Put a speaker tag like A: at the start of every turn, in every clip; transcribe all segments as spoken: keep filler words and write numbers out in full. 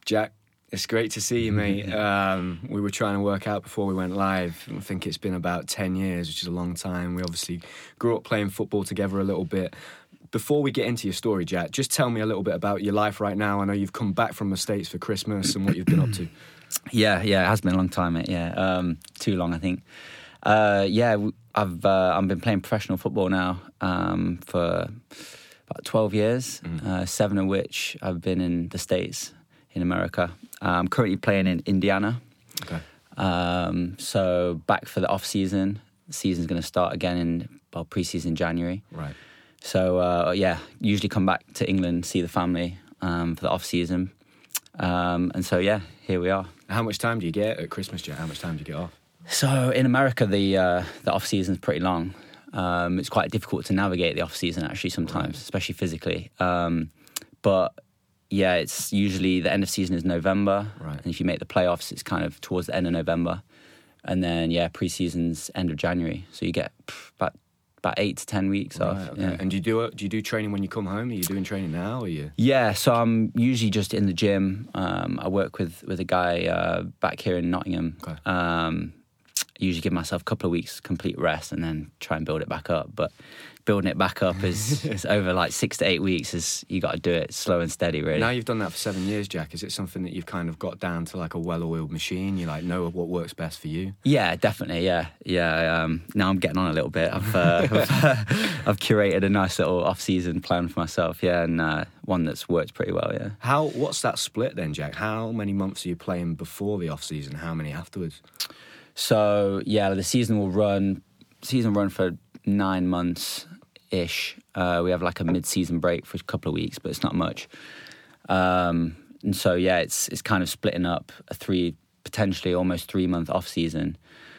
A: Jack, it's great to see you, mate. Um, we were trying to work out before we went live. I think it's been about ten years, which is a long time. We obviously grew up playing football together a little bit. Before we get into your story, Jack, just tell me a little bit about your life right now. I know you've come back from the States for Christmas and what you've been up to.
B: Yeah, yeah, it has been a long time, mate. Yeah, um, too long, I think. Uh, yeah, I've uh, I've been playing professional football now um, for about twelve years, mm. uh, seven of which I've been in the States, in America. I'm currently playing in Indiana.
A: Okay.
B: Um, so back for the off season. The season's going to start again in well pre-season January.
A: Right.
B: So uh, yeah, usually come back to England, see the family um, for the off season, um, and so yeah, here we are.
A: How much time do you get at Christmas, Jack? How much time do you get off?
B: So in America, the uh, the off season is pretty long. Um, it's quite difficult to navigate the off season actually sometimes, right. especially physically. Um, but yeah, it's usually the end of season is November,
A: right.
B: and if you make the playoffs, it's kind of towards the end of November, and then yeah, pre-season's end of January. So you get pff, about about eight to ten weeks
A: right,
B: off.
A: Okay.
B: Yeah.
A: And do you do do you do training when you come home? Are you doing training now? Or are you?
B: Yeah, so I'm usually just in the gym. Um, I work with with a guy uh, back here in Nottingham.
A: Okay.
B: Um, I usually give myself a couple of weeks complete rest and then try and build it back up. But building it back up is, is over like six to eight weeks. Is you got to do it slow and steady, really.
A: Now you've done that for seven years, Jack. Is it something that you've kind of got down to like a well-oiled machine? You like know what works best for you?
B: Yeah, definitely. Yeah, yeah. Um, now I'm getting on a little bit. I've uh, I've, I've curated a nice little off-season plan for myself. Yeah, and uh, one that's worked pretty well. Yeah.
A: How? What's that split then, Jack? How many months are you playing before the off-season? How many afterwards?
B: So yeah, the season will run. Season will run for nine months ish. Uh, we have like a mid-season break for a couple of weeks, but it's not much. Um, and so yeah, it's it's kind of splitting up a three, potentially almost three month off season,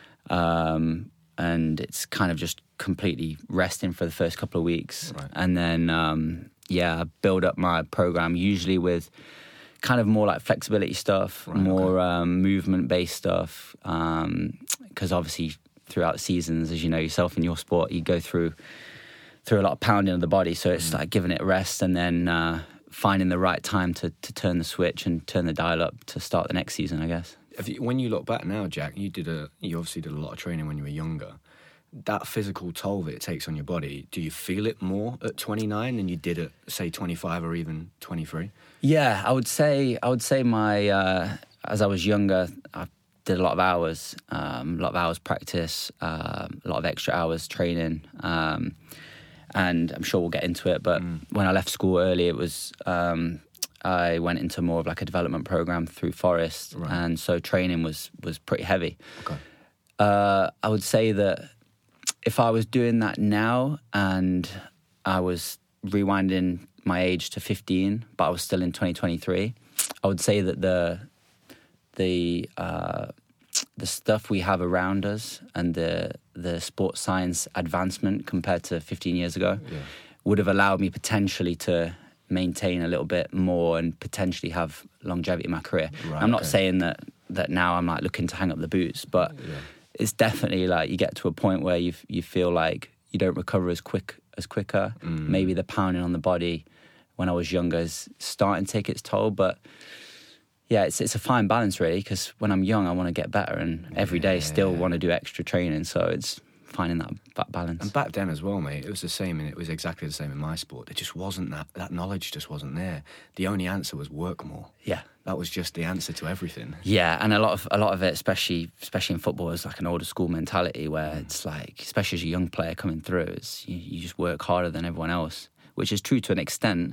B: um, and it's kind of just completely resting for the first couple of weeks,
A: right.
B: and then um, yeah, I build up my program usually with kind of more like flexibility stuff,
A: right,
B: more
A: okay.
B: um, movement-based stuff, because um, obviously throughout the seasons, as you know yourself in your sport, you go through through a lot of pounding of the body, so it's mm. like giving it rest and then uh, finding the right time to, to turn the switch and turn the dial up to start the next season, I guess.
A: If you, when you look back now, Jack, you did a you obviously did a lot of training when you were younger. That physical toll that it takes on your body, do you feel it more at twenty-nine than you did at, say, twenty-five or even twenty-three?
B: Yeah, I would say I would say my uh, as I was younger, I did a lot of hours, um, a lot of hours practice, um, a lot of extra hours training, um, and I'm sure we'll get into it. But mm. when I left school early, it was um, I went into more of like a development program through Forest,
A: right.
B: and so training was was pretty heavy.
A: Okay.
B: Uh, I would say that if I was doing that now and I was rewinding my age to fifteen, but I was still in twenty twenty-three, I would say that the the uh, the stuff we have around us and the the sports science advancement compared to fifteen years ago
A: yeah.
B: would have allowed me potentially to maintain a little bit more and potentially have longevity in my career.
A: Right,
B: I'm not
A: okay.
B: saying that that now I'm like looking to hang up the boots, but
A: yeah.
B: it's definitely like you get to a point where you you feel like you don't recover as quick as quicker.
A: Mm.
B: Maybe the pounding on the body when I was younger is starting to take its toll, but yeah, it's it's a fine balance really, because when I'm young I want to get better and every day
A: yeah.
B: still want to do extra training, so it's finding that, that balance.
A: And back then as well, mate, it was the same, and it was exactly the same in my sport. There just wasn't that, that knowledge just wasn't there. The only answer was work more.
B: Yeah.
A: That was just the answer to everything.
B: Yeah, and a lot of a lot of it, especially especially in football, is like an older school mentality where mm. it's like, especially as a young player coming through, it's, you, you just work harder than everyone else, which is true to an extent.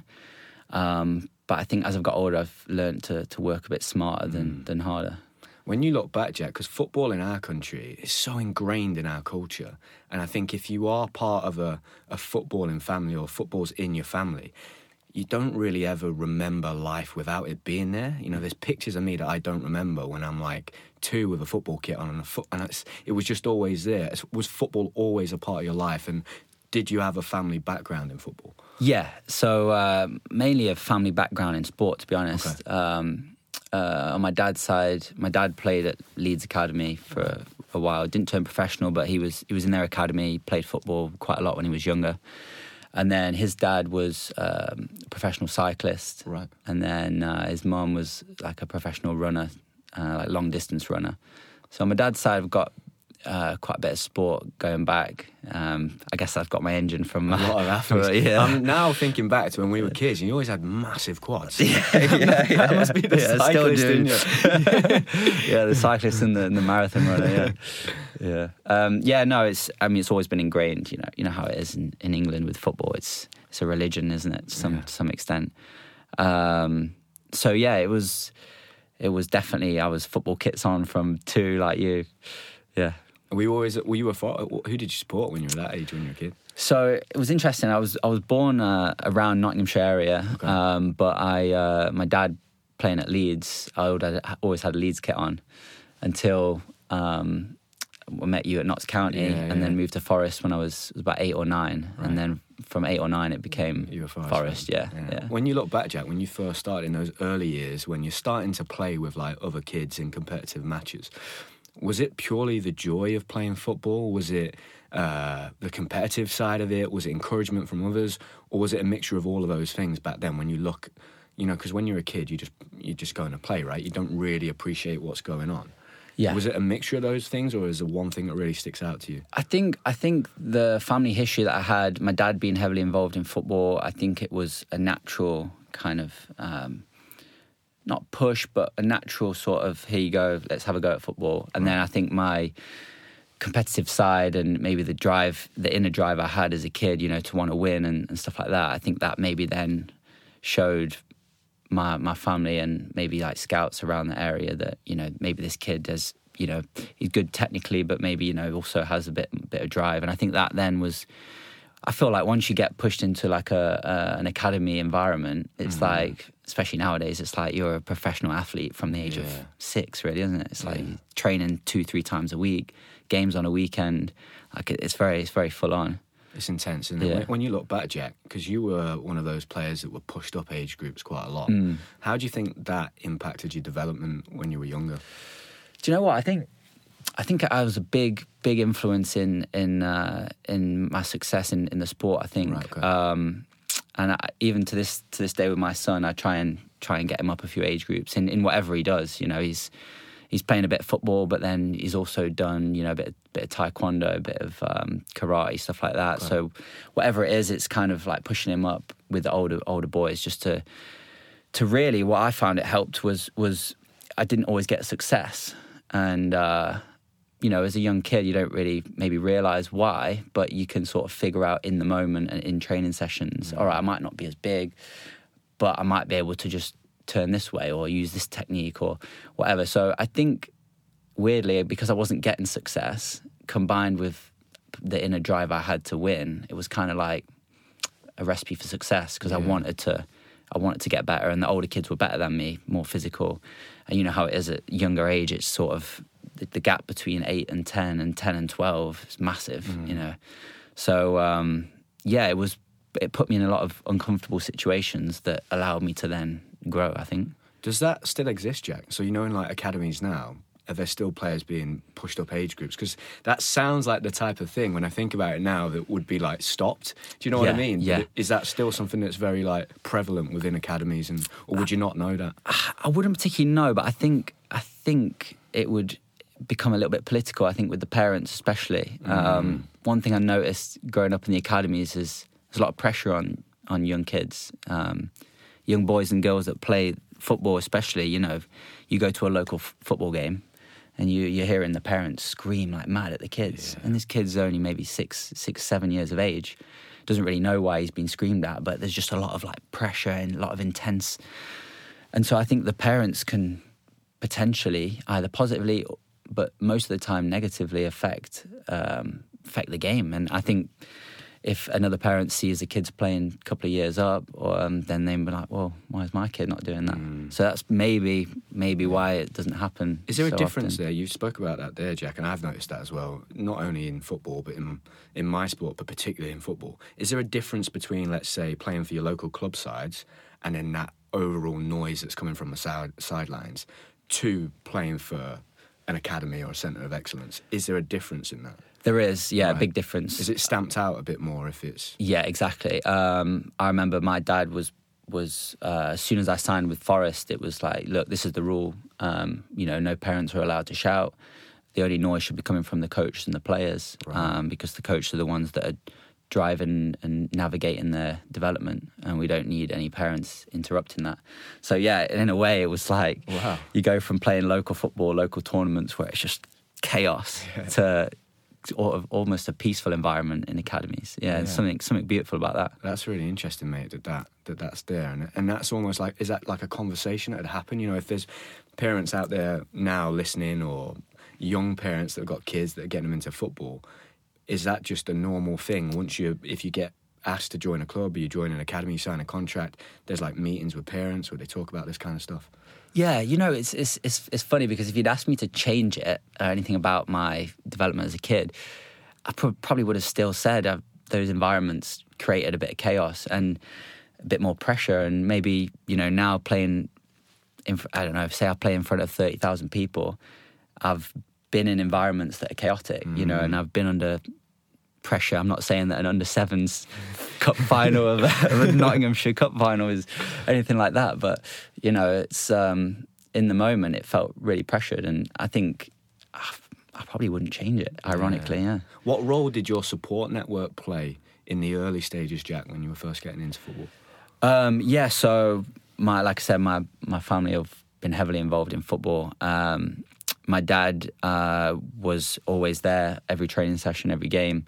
B: Um, but I think as I've got older, I've learned to to work a bit smarter than, mm. than harder.
A: When you look back, Jack, because football in our country is so ingrained in our culture, and I think if you are part of a, a footballing family or football's in your family, you don't really ever remember life without it being there. You know, there's pictures of me that I don't remember when I'm like two with a football kit on and a foot, and it's, it was just always there. Was football always a part of your life? And did you have a family background in football?
B: Yeah, so uh, mainly a family background in sport, to be honest.
A: Okay.
B: Um, uh, on my dad's side, my dad played at Leeds Academy for a, a while. Didn't turn professional, but he was he was in their academy. He played football quite a lot when he was younger. And then his dad was um, a professional cyclist.
A: Right.
B: And then uh, his mum was like a professional runner, uh, like long distance runner. So on my dad's side, I've got uh, quite a bit of sport going back. Um, I guess I've got my engine from
A: A lot of athletes.
B: yeah.
A: I'm now thinking back to when we were kids, and you always had massive quads.
B: yeah, yeah,
A: that
B: yeah.
A: must be the
B: yeah,
A: cyclist
B: still
A: in
B: do.
A: you.
B: yeah, the cyclist and the, and the marathon runner. Yeah, yeah, um, yeah. No, it's. I mean, it's always been ingrained. You know, you know how it is in, in England with football. It's it's a religion, isn't it? To some
A: Yeah.
B: to some extent. Um, so yeah, it was. It was definitely. I was football kits on from two, like you. Yeah.
A: Were you always? Were you a? Who did you support when you were that age? When you were a kid?
B: So it was interesting. I was I was born uh, around Nottinghamshire area,
A: Okay.
B: um, but I uh, my dad playing at Leeds. I always- always had a Leeds kit on until um, I met you at Notts County,
A: Yeah,
B: and
A: yeah.
B: then moved to Forest when I was, was about eight or nine,
A: Right.
B: and then from eight or nine it became
A: You were Forest.
B: Forest. Yeah,
A: Yeah.
B: yeah.
A: When you look back, Jack, when you first started in those early years, when you're starting to play with like other kids in competitive matches, was it purely the joy of playing football? Was it uh, the competitive side of it? Was it encouragement from others, or was it a mixture of all of those things back then? When you look, you know, because when you're a kid, you just you're just going to play, right? You don't really appreciate what's going on.
B: Yeah.
A: Was it a mixture of those things, or is there one thing that really sticks out to you?
B: I think I think the family history that I had, my dad being heavily involved in football, I think it was a natural kind of um, not push, but a natural sort of here you go, let's have a go at football. And then I think my competitive side and maybe the drive, the inner drive I had as a kid, you know, to want to win and, and stuff like that. I think that maybe then showed my my family and maybe like scouts around the area that, you know, maybe this kid has, you know, he's good technically, but maybe, you know, also has a bit bit of drive. And I think that then was, I feel like once you get pushed into like a, a an academy environment, it's
A: Mm-hmm.
B: like, especially nowadays, it's like you're a professional athlete from the age
A: Yeah.
B: of six, really, isn't it? It's like
A: Yeah.
B: training two, three times a week, games on a weekend. Like it- it's very, it's very full on.
A: It's intense, isn't it?
B: Yeah.
A: When, when you look back, Jack, because you were one of those players that were pushed up age groups quite a lot.
B: Mm.
A: How do you think that impacted your development when you were younger?
B: Do you know what I think? I think I was a big, big influence in in uh, in my success in, in the sport. I think,
A: Right, okay.
B: um, and I, even to this to this day with my son, I try and try and get him up a few age groups in, in whatever he does. You know, he's he's playing a bit of football, but then he's also done, you know, a bit bit of taekwondo, a bit of um, karate, stuff like that.
A: Okay.
B: So whatever it is, it's kind of like pushing him up with the older older boys, just to to really. What I found it helped was was I didn't always get success, and. Uh, You know, as a young kid, you don't really maybe realise why, but you can sort of figure out in the moment and in training sessions,
A: Mm.
B: all right, I might not be as big, but I might be able to just turn this way or use this technique or whatever. So I think, weirdly, because I wasn't getting success, combined with the inner drive I had to win, it was kind of like a recipe for success because
A: Yeah.
B: I wanted to I wanted to get better, and the older kids were better than me, more physical. And you know how it is at younger age, it's sort of the, the gap between eight and ten and ten and twelve is massive,
A: Mm.
B: you know. So, um, yeah, it was, it put me in a lot of uncomfortable situations that allowed me to then grow, I think.
A: Does that still exist, Jack? So you know, in like academies now, are there still players being pushed up age groups? Because that sounds like the type of thing, when I think about it now, that would be like stopped. Do you know what I
B: Yeah,
A: mean?
B: yeah.
A: Is that still something that's very like prevalent within academies, and or would you not know that?
B: I wouldn't particularly know, but I think I think it would become a little bit political. I think with the parents, especially. Um, one thing I noticed growing up in the academies is there's a lot of pressure on on young kids, um, young boys and girls that play football, especially. You know, you go to a local f- football game, and you you're hearing the parents scream like mad at the kids,
A: Yeah.
B: and this kid's only maybe six, six, seven years of age. Doesn't really know why he's been screamed at, but there's just a lot of like pressure and a lot of intense. And so I think the parents can potentially either positively, but most of the time negatively affect um, affect the game. And I think if another parent sees the kids playing a couple of years up, or um, then they'd be like, "Well, why is my kid not doing that?"
A: Mm.
B: So that's maybe maybe why it doesn't happen.
A: Is there a
B: so
A: difference
B: often.
A: there? You spoke about that there, Jack, and I've noticed that as well. Not only in football, but in in my sport, but particularly in football. Is there a difference between, let's say, playing for your local club sides and then that overall noise that's coming from the side, sidelines, to playing for an academy or a centre of excellence. Is there a difference in that?
B: There is, yeah,
A: Right.
B: a big difference.
A: Is it stamped out a bit more if it's...
B: Yeah, exactly. Um, I remember my dad was was uh, as soon as I signed with Forest, it was like, look, this is the rule. Um, you know, no parents are allowed to shout. The only noise should be coming from the coach and the players,
A: Right.
B: um, because the coach are the ones that are driving and navigating their development, and we don't need any parents interrupting that. So yeah, in a way, it was like
A: Wow.
B: you go from playing local football, local tournaments where it's just chaos,
A: Yeah.
B: to al- almost a peaceful environment in academies. Yeah, there's
A: Yeah.
B: something something beautiful about that.
A: That's really interesting, mate, that, that, that that's there. And, and that's almost like, is that like a conversation that would happen? You know, if there's parents out there now listening, or young parents that have got kids that are getting them into football, is that just a normal thing? Once you, if you get asked to join a club or you join an academy, you sign a contract, there's like meetings with parents where they talk about this kind of stuff?
B: Yeah, you know, it's it's it's, it's funny because if you'd asked me to change it or anything about my development as a kid, I pro- probably would have still said uh, those environments created a bit of chaos and a bit more pressure. And maybe, you know, now playing, in, I don't know, say I play in front of thirty thousand people, I've been in environments that are chaotic, you know, and I've been under pressure. I'm not saying that an under sevens cup final of a, of a Nottinghamshire Cup final is anything like that, but you know, it's um, in the moment it felt really pressured, and I think uh, I probably wouldn't change it. Ironically, yeah. yeah.
A: What role did your support network play in the early stages, Jack, when you were first getting into football?
B: Um, yeah, so my like I said, my my family have been heavily involved in football. Um, my dad uh, was always there every training session, every game.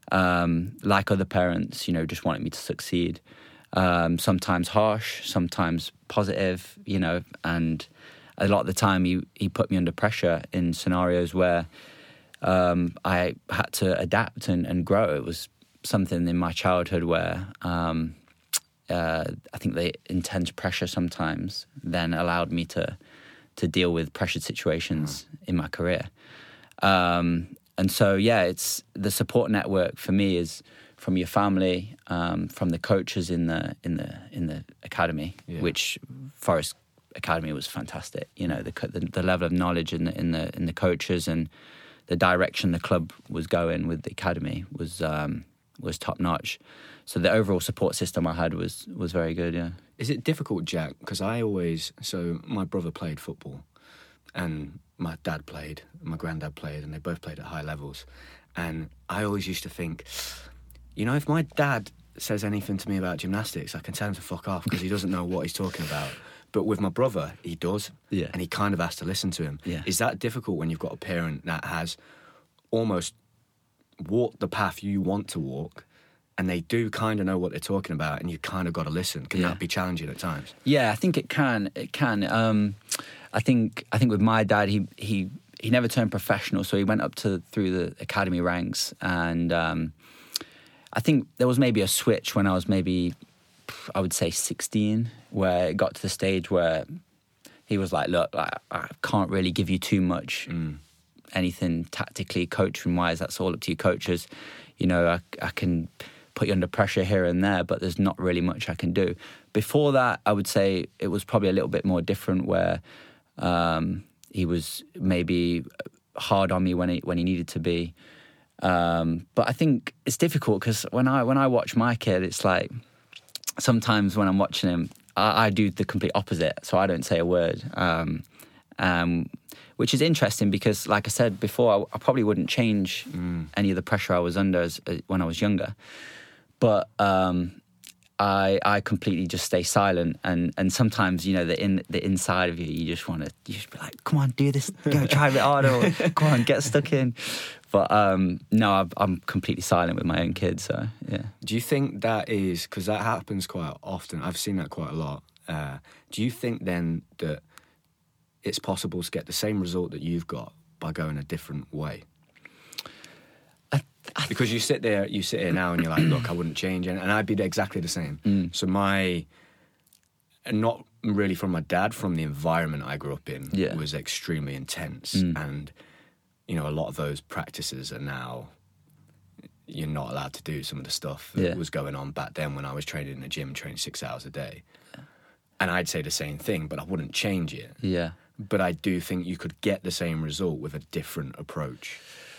B: Um, like other parents, you know, just wanted me to succeed. Um, sometimes harsh, sometimes positive, you know, and a lot of the time he, he put me under pressure in scenarios where um, I had to adapt and, and grow. It was something in my childhood where um, uh, I think the intense pressure sometimes then allowed me to to deal with pressured situations mm. in my career. Um, and so, yeah, it's the support network for me is from your family, um, from the coaches in the in the in the academy, yeah. which Forest Academy was fantastic. You know, the the, the level of knowledge in the in the in the coaches and the direction the club was going with the academy was um, was top notch. So the overall support system I had was was very good. Yeah.
A: Is it difficult, Jack? Because I always so my brother played football, and my dad played, my granddad played, and they both played at high levels. And I always used to think, you know, if my dad says anything to me about gymnastics, I can tell him to fuck off because he doesn't know what he's talking about. But with my brother, he does,
B: yeah.
A: and he kind of has to listen to him.
B: Yeah.
A: Is that difficult when you've got a parent that has almost walked the path you want to walk, and they do kind of know what they're talking about, and you kind of got to listen? Can
B: yeah.
A: that be challenging at times?
B: Yeah, I think it can. It can. Um, I think. I think with my dad, he he he never turned professional, so he went up to through the academy ranks, and um, I think there was maybe a switch when I was maybe, I would say sixteen, where it got to the stage where he was like, "Look, I, I can't really give you too much."
A: Mm.
B: Anything tactically, coaching wise, that's all up to your coaches. You know, I, I can put you under pressure here and there, but there's not really much I can do. Before that, I would say it was probably a little bit more different, where um, he was maybe hard on me when he when he needed to be. Um, but I think it's difficult because when I when I watch my kid, it's like sometimes when I'm watching him, I, I do the complete opposite. So I don't say a word. Um, um, which is interesting because, like I said before, I, I probably wouldn't change mm. any of the pressure I was under as, uh, when I was younger. But um, I I completely just stay silent, and, and sometimes, you know, the in the inside of you, you just want to you just be like, come on, do this, go try a bit harder, or come on, get stuck in. But um, no, I've, I'm completely silent with my own kids. So yeah.
A: Do you think that is because that happens quite often? I've seen that quite a lot. Uh, do you think then that it's possible to get the same result that you've got by going a different way?
B: I, I,
A: because you sit there, you sit here now, and you're like, "Look, I wouldn't change," and, and I'd be exactly the same.
B: Mm.
A: So my, not really from my dad, from the environment I grew up in,
B: yeah.
A: was extremely intense,
B: mm.
A: and you know, a lot of those practices are now you're not allowed to do some of the stuff that
B: yeah.
A: was going on back then when I was training in the gym, training six hours a day. And I'd say the same thing, but I wouldn't change it.
B: Yeah.
A: But I do think you could get the same result with a different approach.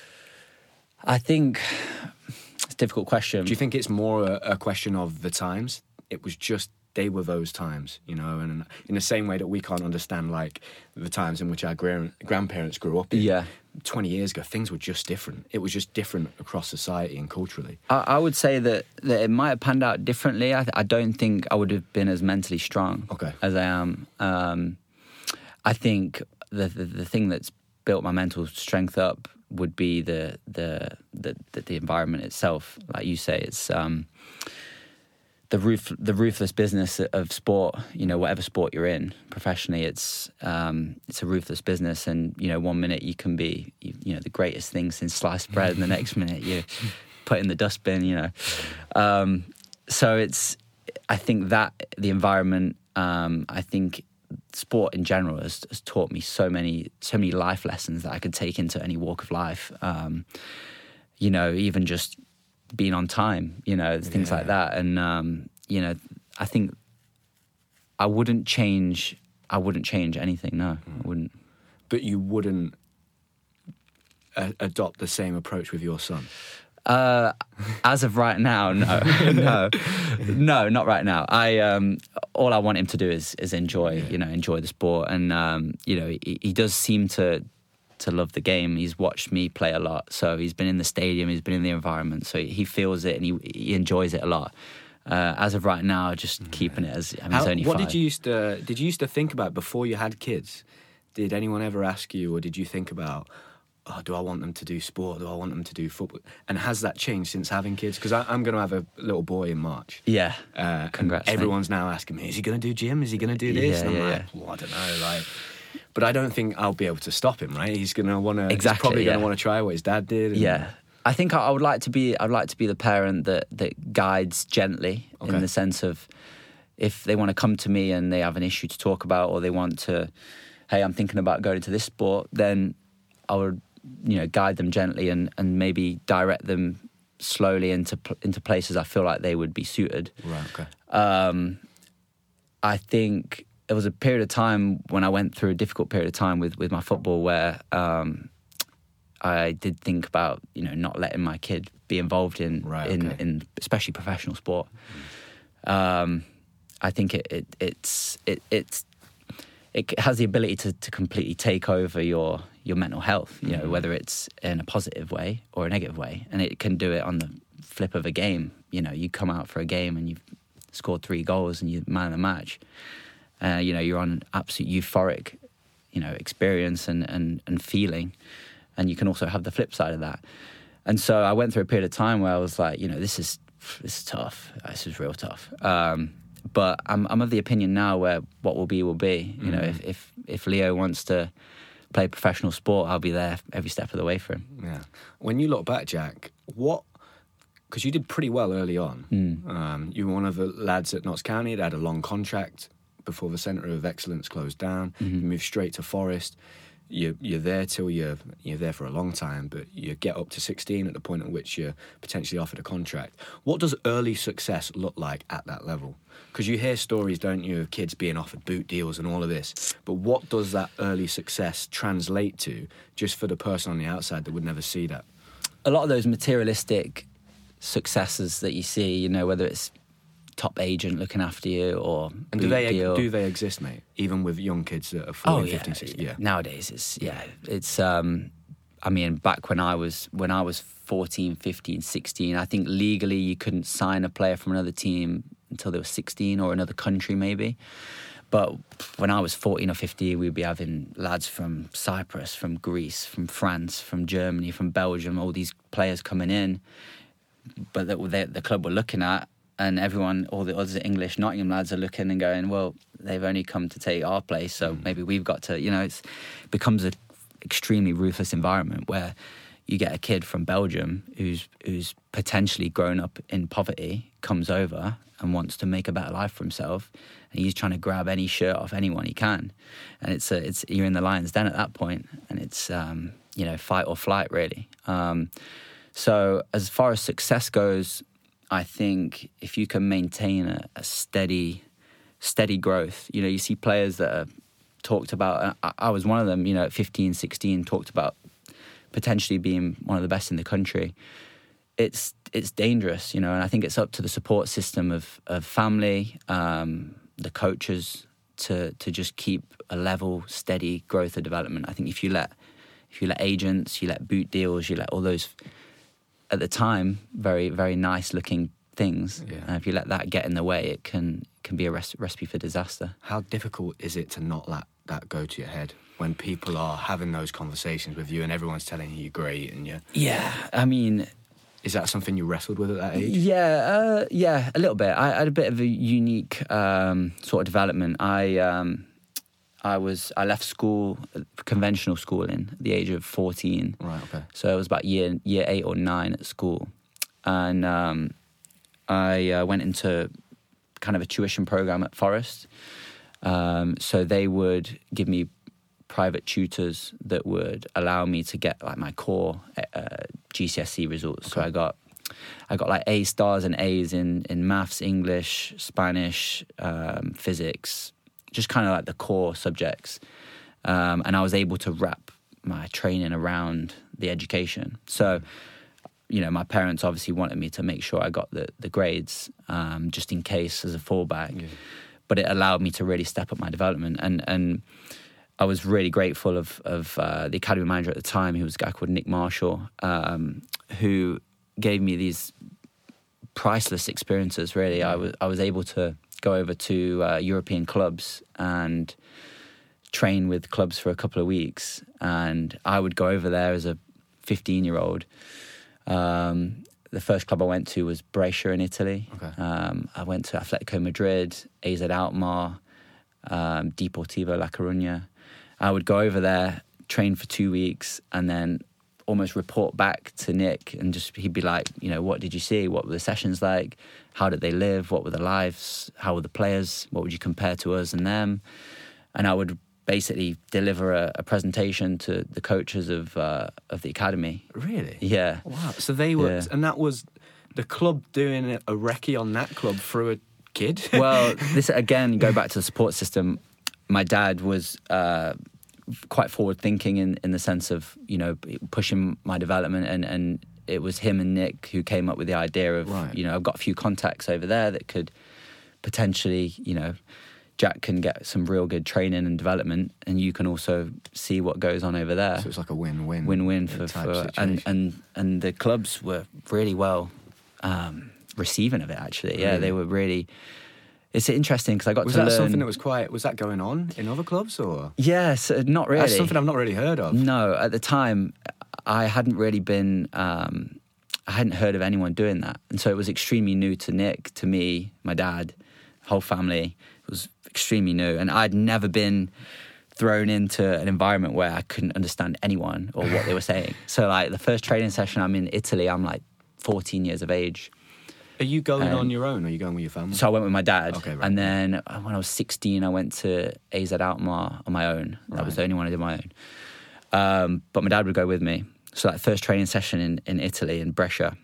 B: I think it's a difficult question.
A: Do you think it's more a, a question of the times? It was just, they were those times, you know, and in the same way that we can't understand, like, the times in which our gran- grandparents grew up in.
B: Yeah.
A: twenty years ago, things were just different. It was just different across society and culturally.
B: I, I would say that, that it might have panned out differently. I, th- I don't think I would have been as mentally strong
A: Okay.
B: as I am. Um, I think the, the the thing that's built my mental strength up would be the the the, the, the environment itself. Like you say, it's um, the roof the ruthless business of sport. You know, whatever sport you're in professionally, it's um, it's a ruthless business. And you know, one minute you can be you, you know the greatest thing since sliced bread, and the next minute you put in the dustbin. You know, um, so it's I think that the environment. Um, I think. Sport in general has, has taught me so many so many life lessons that I could take into any walk of life. Um, you know, even just being on time, you know, things
A: yeah.
B: like that. And um, you know, I think I wouldn't change. I wouldn't change anything. No, I wouldn't.
A: But you wouldn't a- adopt the same approach with your son?
B: Uh, as of right now, no, no, no, not right now. I um, all I want him to do is is enjoy, yeah. you know, enjoy the sport, and um, you know, he, he does seem to to love the game. He's watched me play a lot, so he's been in the stadium, he's been in the environment, so he feels it and he, he enjoys it a lot. Uh, as of right now, just keeping it as I mean,
A: How,
B: he's only
A: what
B: five.
A: did you used to did you used to think about before you had kids? Did anyone ever ask you, or did you think about? Oh, do I want them to do sport? Do I want them to do football? And has that changed since having kids? Because I'm going to have a little boy in March.
B: Yeah.
A: Uh,
B: Congrats.
A: Everyone's now asking me, is he going to do gym? Is he going to do this?
B: Yeah,
A: and I'm
B: yeah,
A: like,
B: yeah.
A: well, I don't know. Like, but I don't think I'll be able to stop him, right? He's going to want to.
B: Exactly,
A: He's probably going to
B: yeah.
A: want to try what his dad did. And,
B: Yeah. I think I would like to be. I'd like to be the parent that that guides gently,
A: Okay.
B: in the sense of, if they want to come to me and they have an issue to talk about, or they want to, hey, I'm thinking about going to this sport, then I would, you know, guide them gently and, and maybe direct them slowly into into places I feel like they would be suited.
A: Right. Okay.
B: Um, I think there was a period of time when I went through a difficult period of time with, with my football where um, I did think about, you know, not letting my kid be involved in
A: Right,
B: in,
A: okay.
B: in especially professional sport. Um, I think it, it it's it it's it has the ability to, to completely take over your your mental health, you know,
A: Mhm.
B: whether it's in a positive way or a negative way. And it can do it on the flip of a game. You know, you come out for a game and you've scored three goals and you're man of the match. Uh, you know, you're on absolute euphoric, you know, experience and, and, and feeling. And you can also have the flip side of that. And so I went through a period of time where I was like, you know, this is this is tough. This is real tough. Um, but I'm I'm of the opinion now where what will be will be. You know,
A: Mhm.
B: if, if if Leo wants to play professional sport, I'll be there every step of the way for him.
A: Yeah. When you look back, Jack, what? Because you did pretty well early on.
B: Mm.
A: Um, you were one of the lads at Notts County that had a long contract before the Centre of Excellence closed down.
B: Mhm.
A: You moved straight to Forest. You, you're there till you're you're there for a long time, but you get up to sixteen at the point at which you're potentially offered a contract. What does early success look like at that level? Because you hear stories, don't you, of kids being offered boot deals and all of this. But what does that early success translate to, just for the person on the outside that would never see that?
B: A lot of those materialistic successes that you see, you know, whether it's top agent looking after you or
A: And do
B: boot
A: they
B: deal.
A: do they exist, mate? Even with young kids that are fourteen, fifteen, sixteen? Yeah.
B: Nowadays, it's yeah, it's. Um, I mean, back when I was when I was fourteen, fifteen, sixteen, I think legally you couldn't sign a player from another team until they were sixteen or another country maybe. But when I was fourteen or fifteen, we'd be having lads from Cyprus, from Greece, from France, from Germany, from Belgium, all these players coming in, but that they, the club were looking at. And everyone, all the other English Nottingham lads are looking and going, well, they've only come to take our place, so
A: Mm.
B: maybe we've got to, you know, it's becomes an extremely ruthless environment where you get a kid from Belgium who's who's potentially grown up in poverty, comes over and wants to make a better life for himself, and he's trying to grab any shirt off anyone he can, and it's a, it's you're in the lion's den at that point, and it's um, you know, fight or flight really. Um, so as far as success goes, I think if you can maintain a, a steady, steady growth, you know, you see players that are talked about, I, I was one of them, you know, at fifteen, sixteen, talked about potentially being one of the best in the country. It's it's dangerous, you know, and I think it's up to the support system of, of family, um, the coaches to to just keep a level, steady growth of development. I think if you let if you let agents, you let boot deals, you let all those, at the time, very, very nice looking things,
A: Yeah.
B: and if you let that get in the way, it can can be a res- recipe for disaster.
A: How difficult is it to not let that go to your head when people are having those conversations with you and everyone's telling you you're great and you
B: Yeah, I mean,
A: is that something you wrestled with at that age?
B: yeah, uh, yeah, a little bit. I, I had a bit of a unique um, sort of development. I um, I was I left school, conventional schooling, at the age of fourteen.
A: Right. Okay.
B: So it was about year year eight or nine at school, and um, I uh, went into kind of a tuition program at Forest. Um, so they would give me private tutors that would allow me to get like my core uh, G C S E results.
A: Okay.
B: So I got I got like A stars and A's in in maths, English, Spanish, um, physics, just kind of like the core subjects. Um, and I was able to wrap my training around the education. So, you know, my parents obviously wanted me to make sure I got the, the grades, um, just in case as a fallback.
A: Yeah.
B: But it allowed me to really step up my development. And and I was really grateful of, of uh, the academy manager at the time, who was a guy called Nick Marshall, um, who gave me these priceless experiences, really. I was, I was able to go over to uh, European clubs and train with clubs for a couple of weeks. And I would go over there as a fifteen-year-old. Um, the first club I went to was Brescia in Italy.
A: Okay.
B: Um, I went to Atletico Madrid, A Z Alkmaar, um, Deportivo La Coruña. I would go over there, train for two weeks, and then almost report back to Nick, and just he'd be like, you know, what did you see? What were the sessions like? How did they live? What were their lives? How were the players? What would you compare to us and them? And I would basically deliver a, a presentation to the coaches of uh, of the academy.
A: Really?
B: Yeah.
A: Wow. So they were,
B: Yeah.
A: and that was the club doing a recce on that club through a kid?
B: Well, this again, go back to the support system. My dad was uh, quite forward thinking in, in the sense of, you know, pushing my development, and, and it was him and Nick who came up with the idea of,
A: Right.
B: you know, I've got a few contacts over there that could potentially, you know, Jack can get some real good training and development, and you can also see what goes on over there.
A: So it's like a win-win.
B: Win-win for,
A: type
B: for
A: situation.
B: and, and and the clubs were really well um, receiving of it. Actually, yeah,
A: Really?
B: they were really. It's interesting because I got
A: Was
B: to
A: that
B: learn.
A: something that was quite, was that going on in other clubs or?
B: Yes, uh, not really.
A: That's something I've not really heard of.
B: No, at the time, I hadn't really been. Um, I hadn't heard of anyone doing that, and so it was extremely new to Nick, to me, my dad, whole family. It was extremely new, and I'd never been thrown into an environment where I couldn't understand anyone or what they were saying. So, like the first training session, I'm in Italy. I'm like fourteen years of age.
A: Are you going
B: Um,
A: on your own or are you going with your family?
B: So I went with my dad,
A: Okay, right.
B: and then uh, when I was sixteen, I went to A Z Alkmaar on my own. That was
A: Right.
B: the only one I did on my own. Um, but my dad would go with me. So that first training session in, in Italy, in Brescia,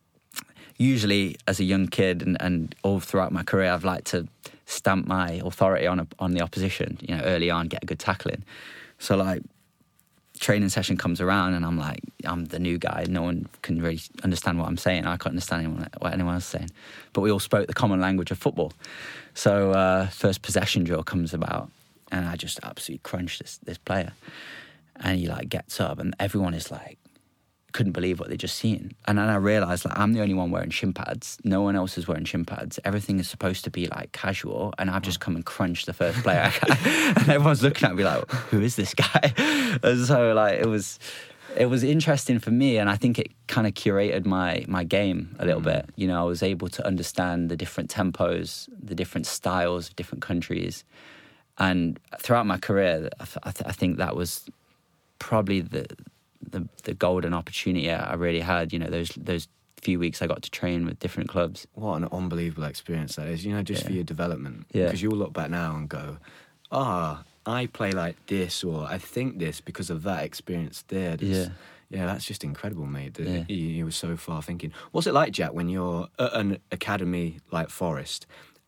B: usually as a young kid and, and all throughout my career, I've liked to stamp my authority on a, on the opposition, you know, early on, get a good tackling. So like training session comes around and I'm like, I'm the new guy. No one can really understand what I'm saying. I couldn't understand anyone, what anyone else was saying. But we all spoke the common language of football. So uh, first possession drill comes about and I just absolutely crunch this this player. And he like gets up and everyone is like, couldn't believe what they'd just seen. And then I realised like I'm the only one wearing shin pads. No one else is wearing shin pads. Everything is supposed to be like casual, and I've just come and crunched the first player. And everyone's looking at me like, who is this guy? And so like it was it was interesting for me, and I think it kind of curated my my game a little
A: Mm.
B: bit. You know, I was able to understand the different tempos, the different styles of different countries. And throughout my career, I, th- I, th- I think that was probably the The, the golden opportunity I really had, you know, those those few weeks I got to train with different clubs.
A: What an unbelievable experience that is, you know, just
B: Yeah.
A: for your development.
B: Yeah.
A: Because you'll look back now and go, ah, I play like this, or I think this because of that experience there. There's-
B: Yeah.
A: Yeah, that's just incredible, mate. That
B: Yeah.
A: you, you were so far thinking. What's it like, Jack, when you're at an academy like Forest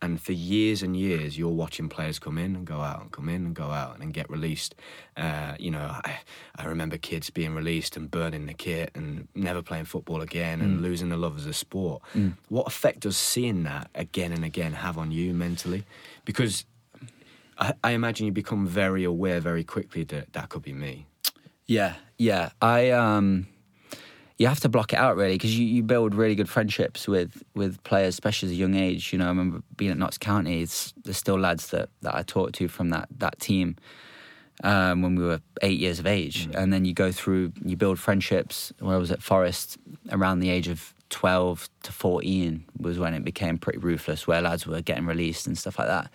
A: And for years and years, you're watching players come in and go out and come in and go out and then get released. Uh, you know, I, I remember kids being released and burning the kit and never playing football again and
B: Mm.
A: losing the love of the sport.
B: Mm.
A: What effect does seeing that again and again have on you mentally? Because I, I imagine you become very aware very quickly that that could be me.
B: Yeah, yeah. I um, you have to block it out really, because you, you build really good friendships with, with players, especially at a young age. You know, I remember being at Notts County. It's, there's still lads that, that I talked to from that that team um, when we were eight years of age, mm. and then you go through, you build friendships. When I was at Forest, around the age of twelve to fourteen was when it became pretty ruthless, where lads were getting released and stuff like that.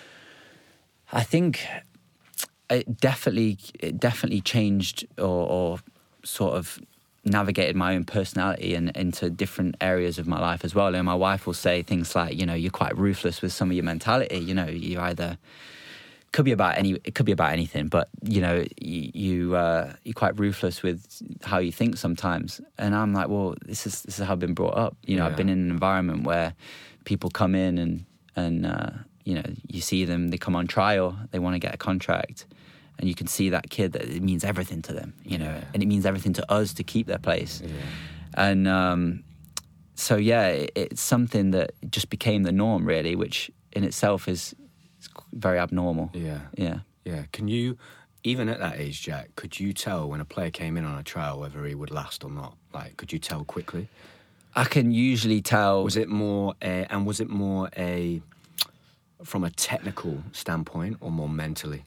B: I think it definitely, it definitely changed or, or sort of navigated my own personality and into different areas of my life as well. And my wife will say things like, you know, you're quite ruthless with some of your mentality. You know, you either could be about any, it could be about anything, but you know, you, you uh, you're quite ruthless with how you think sometimes. And I'm like, well, this is this is how I've been brought up. You know, yeah. I've been in an environment where people come in and and uh, you know, you see them, they come on trial, they want to get a contract. And you can see that kid that it means everything to them, you know, yeah. and it means everything to us to keep their place. Yeah. And um, so, yeah, it, it's something that just became the norm, really, which in itself is, is very abnormal.
A: Yeah.
B: Yeah.
A: Yeah. Can you, even at that age, Jack, could you tell when a player came in on a trial whether he would last or not? Like, could you tell quickly?
B: I can usually tell.
A: Was it more, a, and was it more a, from a technical standpoint or more mentally?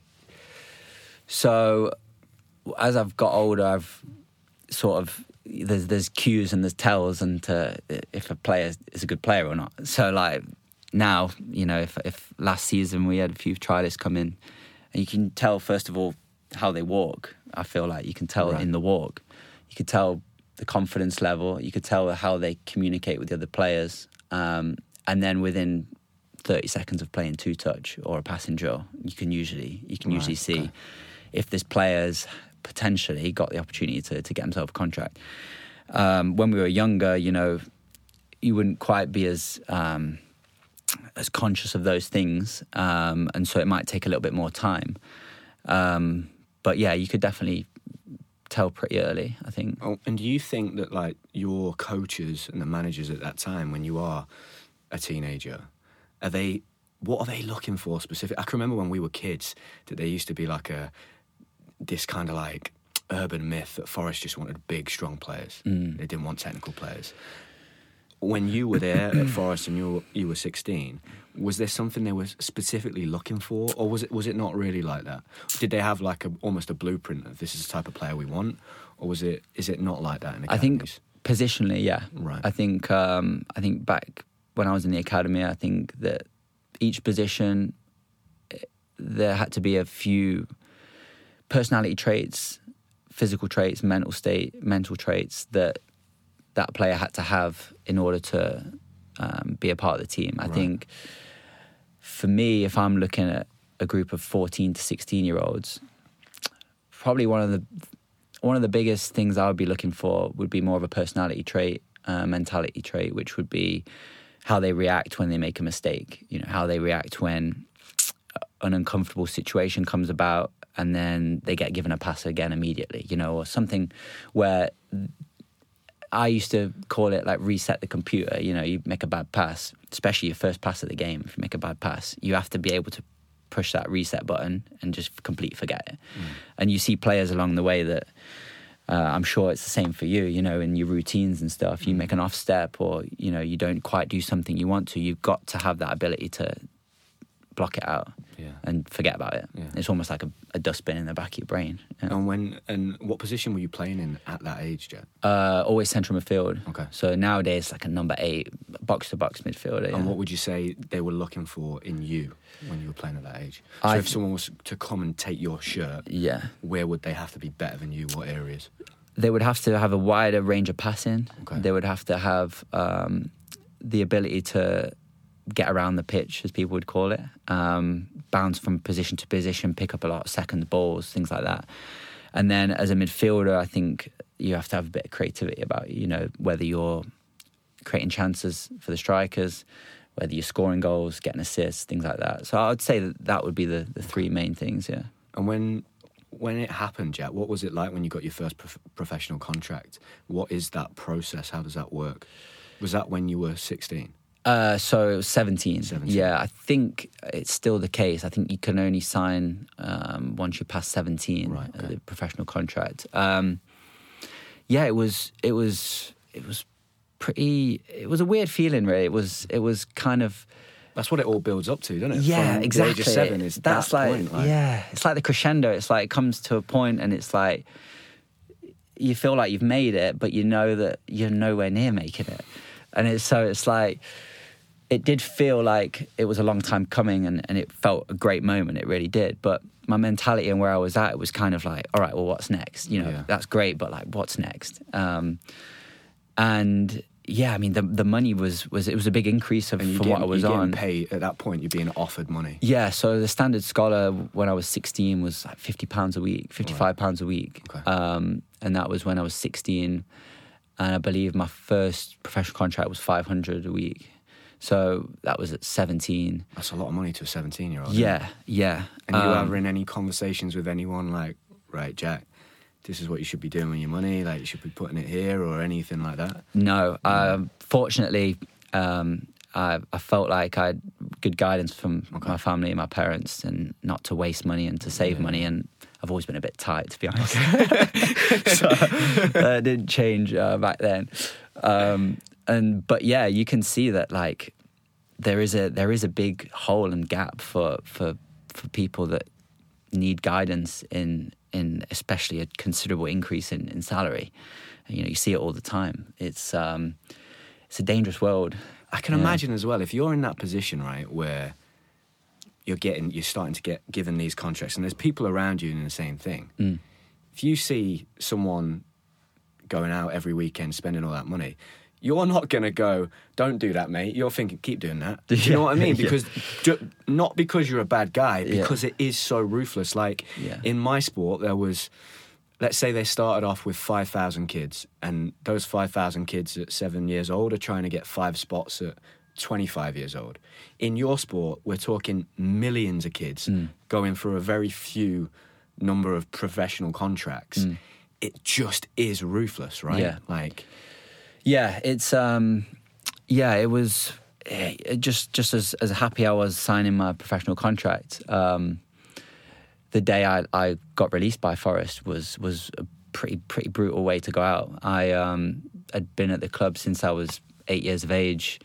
B: So, as I've got older, I've sort of there's there's cues and there's tells, and to, if a player is a good player or not. So, like now, you know, if if last season we had a few trialists come in, and you can tell first of all how they walk. I feel like you can tell right. in the walk, you could tell the confidence level, you could tell how they communicate with the other players, um, and then within thirty seconds of playing two touch or a passing drill, you can usually you can right. usually see. Okay. If this player's potentially got the opportunity to, to get himself a contract. Um, when we were younger, you know, you wouldn't quite be as um, as conscious of those things, um, and so it might take a little bit more time. Um, but yeah, you could definitely tell pretty early, I think.
A: Oh, and do you think that, like, your coaches and the managers at that time, when you are a teenager, are they... what are they looking for specific? I can remember when we were kids that there used to be like a this kind of like urban myth that Forest just wanted big, strong players. Mm. They didn't want technical players. When you were there at Forest and you were, you were sixteen, was there something they were specifically looking for, or was it was it not really like that? Did they have like a, almost a blueprint of this is the type of player we want, or was it is it not like that in academies?
B: I think positionally, yeah.
A: Right.
B: I think um, I think back when I was in the academy, I think that each position, there had to be a few personality traits, physical traits, mental state, mental traits that that player had to have in order to um, be a part of the team. I right. think for me, if I'm looking at a group of fourteen to sixteen year olds, probably one of the one of the biggest things I would be looking for would be more of a personality trait, uh, mentality trait, which would be how they react when they make a mistake, you know, how they react when an uncomfortable situation comes about and then they get given a pass again immediately, you know, or something where I used to call it like reset the computer. You know, you make a bad pass, especially your first pass of the game. If you make a bad pass, you have to be able to push that reset button and just completely forget it. Mm. And you see players along the way that Uh, I'm sure it's the same for you, you know, in your routines and stuff. You make an off step or, you know, you don't quite do something you want to. You've got to have that ability to block it out yeah. and forget about it. Yeah. It's almost like a, a dustbin in the back of your brain. You know?
A: And when and what position were you playing in at that age, Jet?
B: Uh, always central midfield.
A: Okay.
B: So nowadays, like a number eight, box-to-box midfielder.
A: And
B: yeah.
A: what would you say they were looking for in you when you were playing at that age? So I if th- someone was to come and take your shirt,
B: yeah,
A: where would they have to be better than you? What areas?
B: They would have to have a wider range of passing.
A: Okay.
B: They would have to have um, the ability to get around the pitch, as people would call it, um, bounce from position to position, pick up a lot of second balls, things like that. And then as a midfielder, I think you have to have a bit of creativity about you, you know, whether you're creating chances for the strikers, whether you're scoring goals, getting assists, things like that. So I would say that that would be the, the three main things, yeah.
A: And when when it happened, Jack, what was it like when you got your first prof- professional contract? What is that process? How does that work? Was that when you were sixteen?
B: Uh, so it was seventeen.
A: seventeen.
B: Yeah, I think it's still the case. I think you can only sign um, once you pass seventeen,
A: right, okay.
B: uh, the professional contract. Um, yeah, it was. It was. It was pretty. It was a weird feeling, really. It was. It was kind of.
A: That's what it all builds up to, doesn't it?
B: Yeah,
A: From
B: exactly.
A: The age of seven is
B: That's
A: that
B: like,
A: point, like,
B: yeah, it's like the crescendo. It's like it comes to a point, and it's like you feel like you've made it, but you know that you're nowhere near making it, and it's so it's like it did feel like it was a long time coming, and, and it felt a great moment. It really did, but my mentality and where I was at, it was kind of like, all right, well, what's next? You know,
A: Yeah.
B: that's great, but like, what's next? Um, and yeah, I mean, the the money was was it was a big increase of,
A: and you
B: from
A: get,
B: what I was
A: you're
B: on.
A: getting paid at that point. You're being offered money.
B: Yeah, so the standard scholar when I was sixteen was like fifty pounds a week, fifty-five pounds a week.
A: Okay.
B: Um, and that was when I was sixteen. And I believe my first professional contract was five hundred a week. So that was at seventeen.
A: That's a lot of money to a seventeen-year-old.
B: Yeah, yeah.
A: And you
B: Um,
A: ever in any conversations with anyone like, right, Jack, this is what you should be doing with your money, like you should be putting it here or anything like that?
B: No, um, fortunately, um, I, I felt like I had good guidance from
A: Okay.
B: my family and my parents, and not to waste money and to save
A: Yeah.
B: money. And I've always been a bit tight, to be honest. so uh, it didn't change uh, back then. Um, and but yeah, you can see that like there is a there is a big hole and gap for for for people that need guidance in in especially a considerable increase in, in salary. And, you know, you see it all the time. It's um, it's a dangerous world.
A: I can
B: Yeah.
A: imagine as well, if you're in that position, right, where you're getting, you're starting to get given these contracts, and there's people around you doing the same thing.
B: Mm.
A: If you see someone going out every weekend spending all that money, you're not going to go, don't do that, mate. You're thinking, keep doing that. Do you know what I mean?
B: Yeah.
A: Because ju- not because you're a bad guy,
B: Yeah.
A: because it is so ruthless. Like
B: Yeah.
A: in my sport, there was, let's say they started off with five thousand kids, and those five thousand kids at seven years old are trying to get five spots at twenty-five years old. In your sport, we're talking millions of kids
B: Mm.
A: going for a very few number of professional contracts.
B: Mm.
A: It just is ruthless, right?
B: Yeah.
A: Like,
B: Yeah, it's um, yeah, it was eh, it just just as as happy I was signing my professional contract. Um, the day I, I got released by Forest was was a pretty pretty brutal way to go out. I um, had been at the club since I was eight years of age,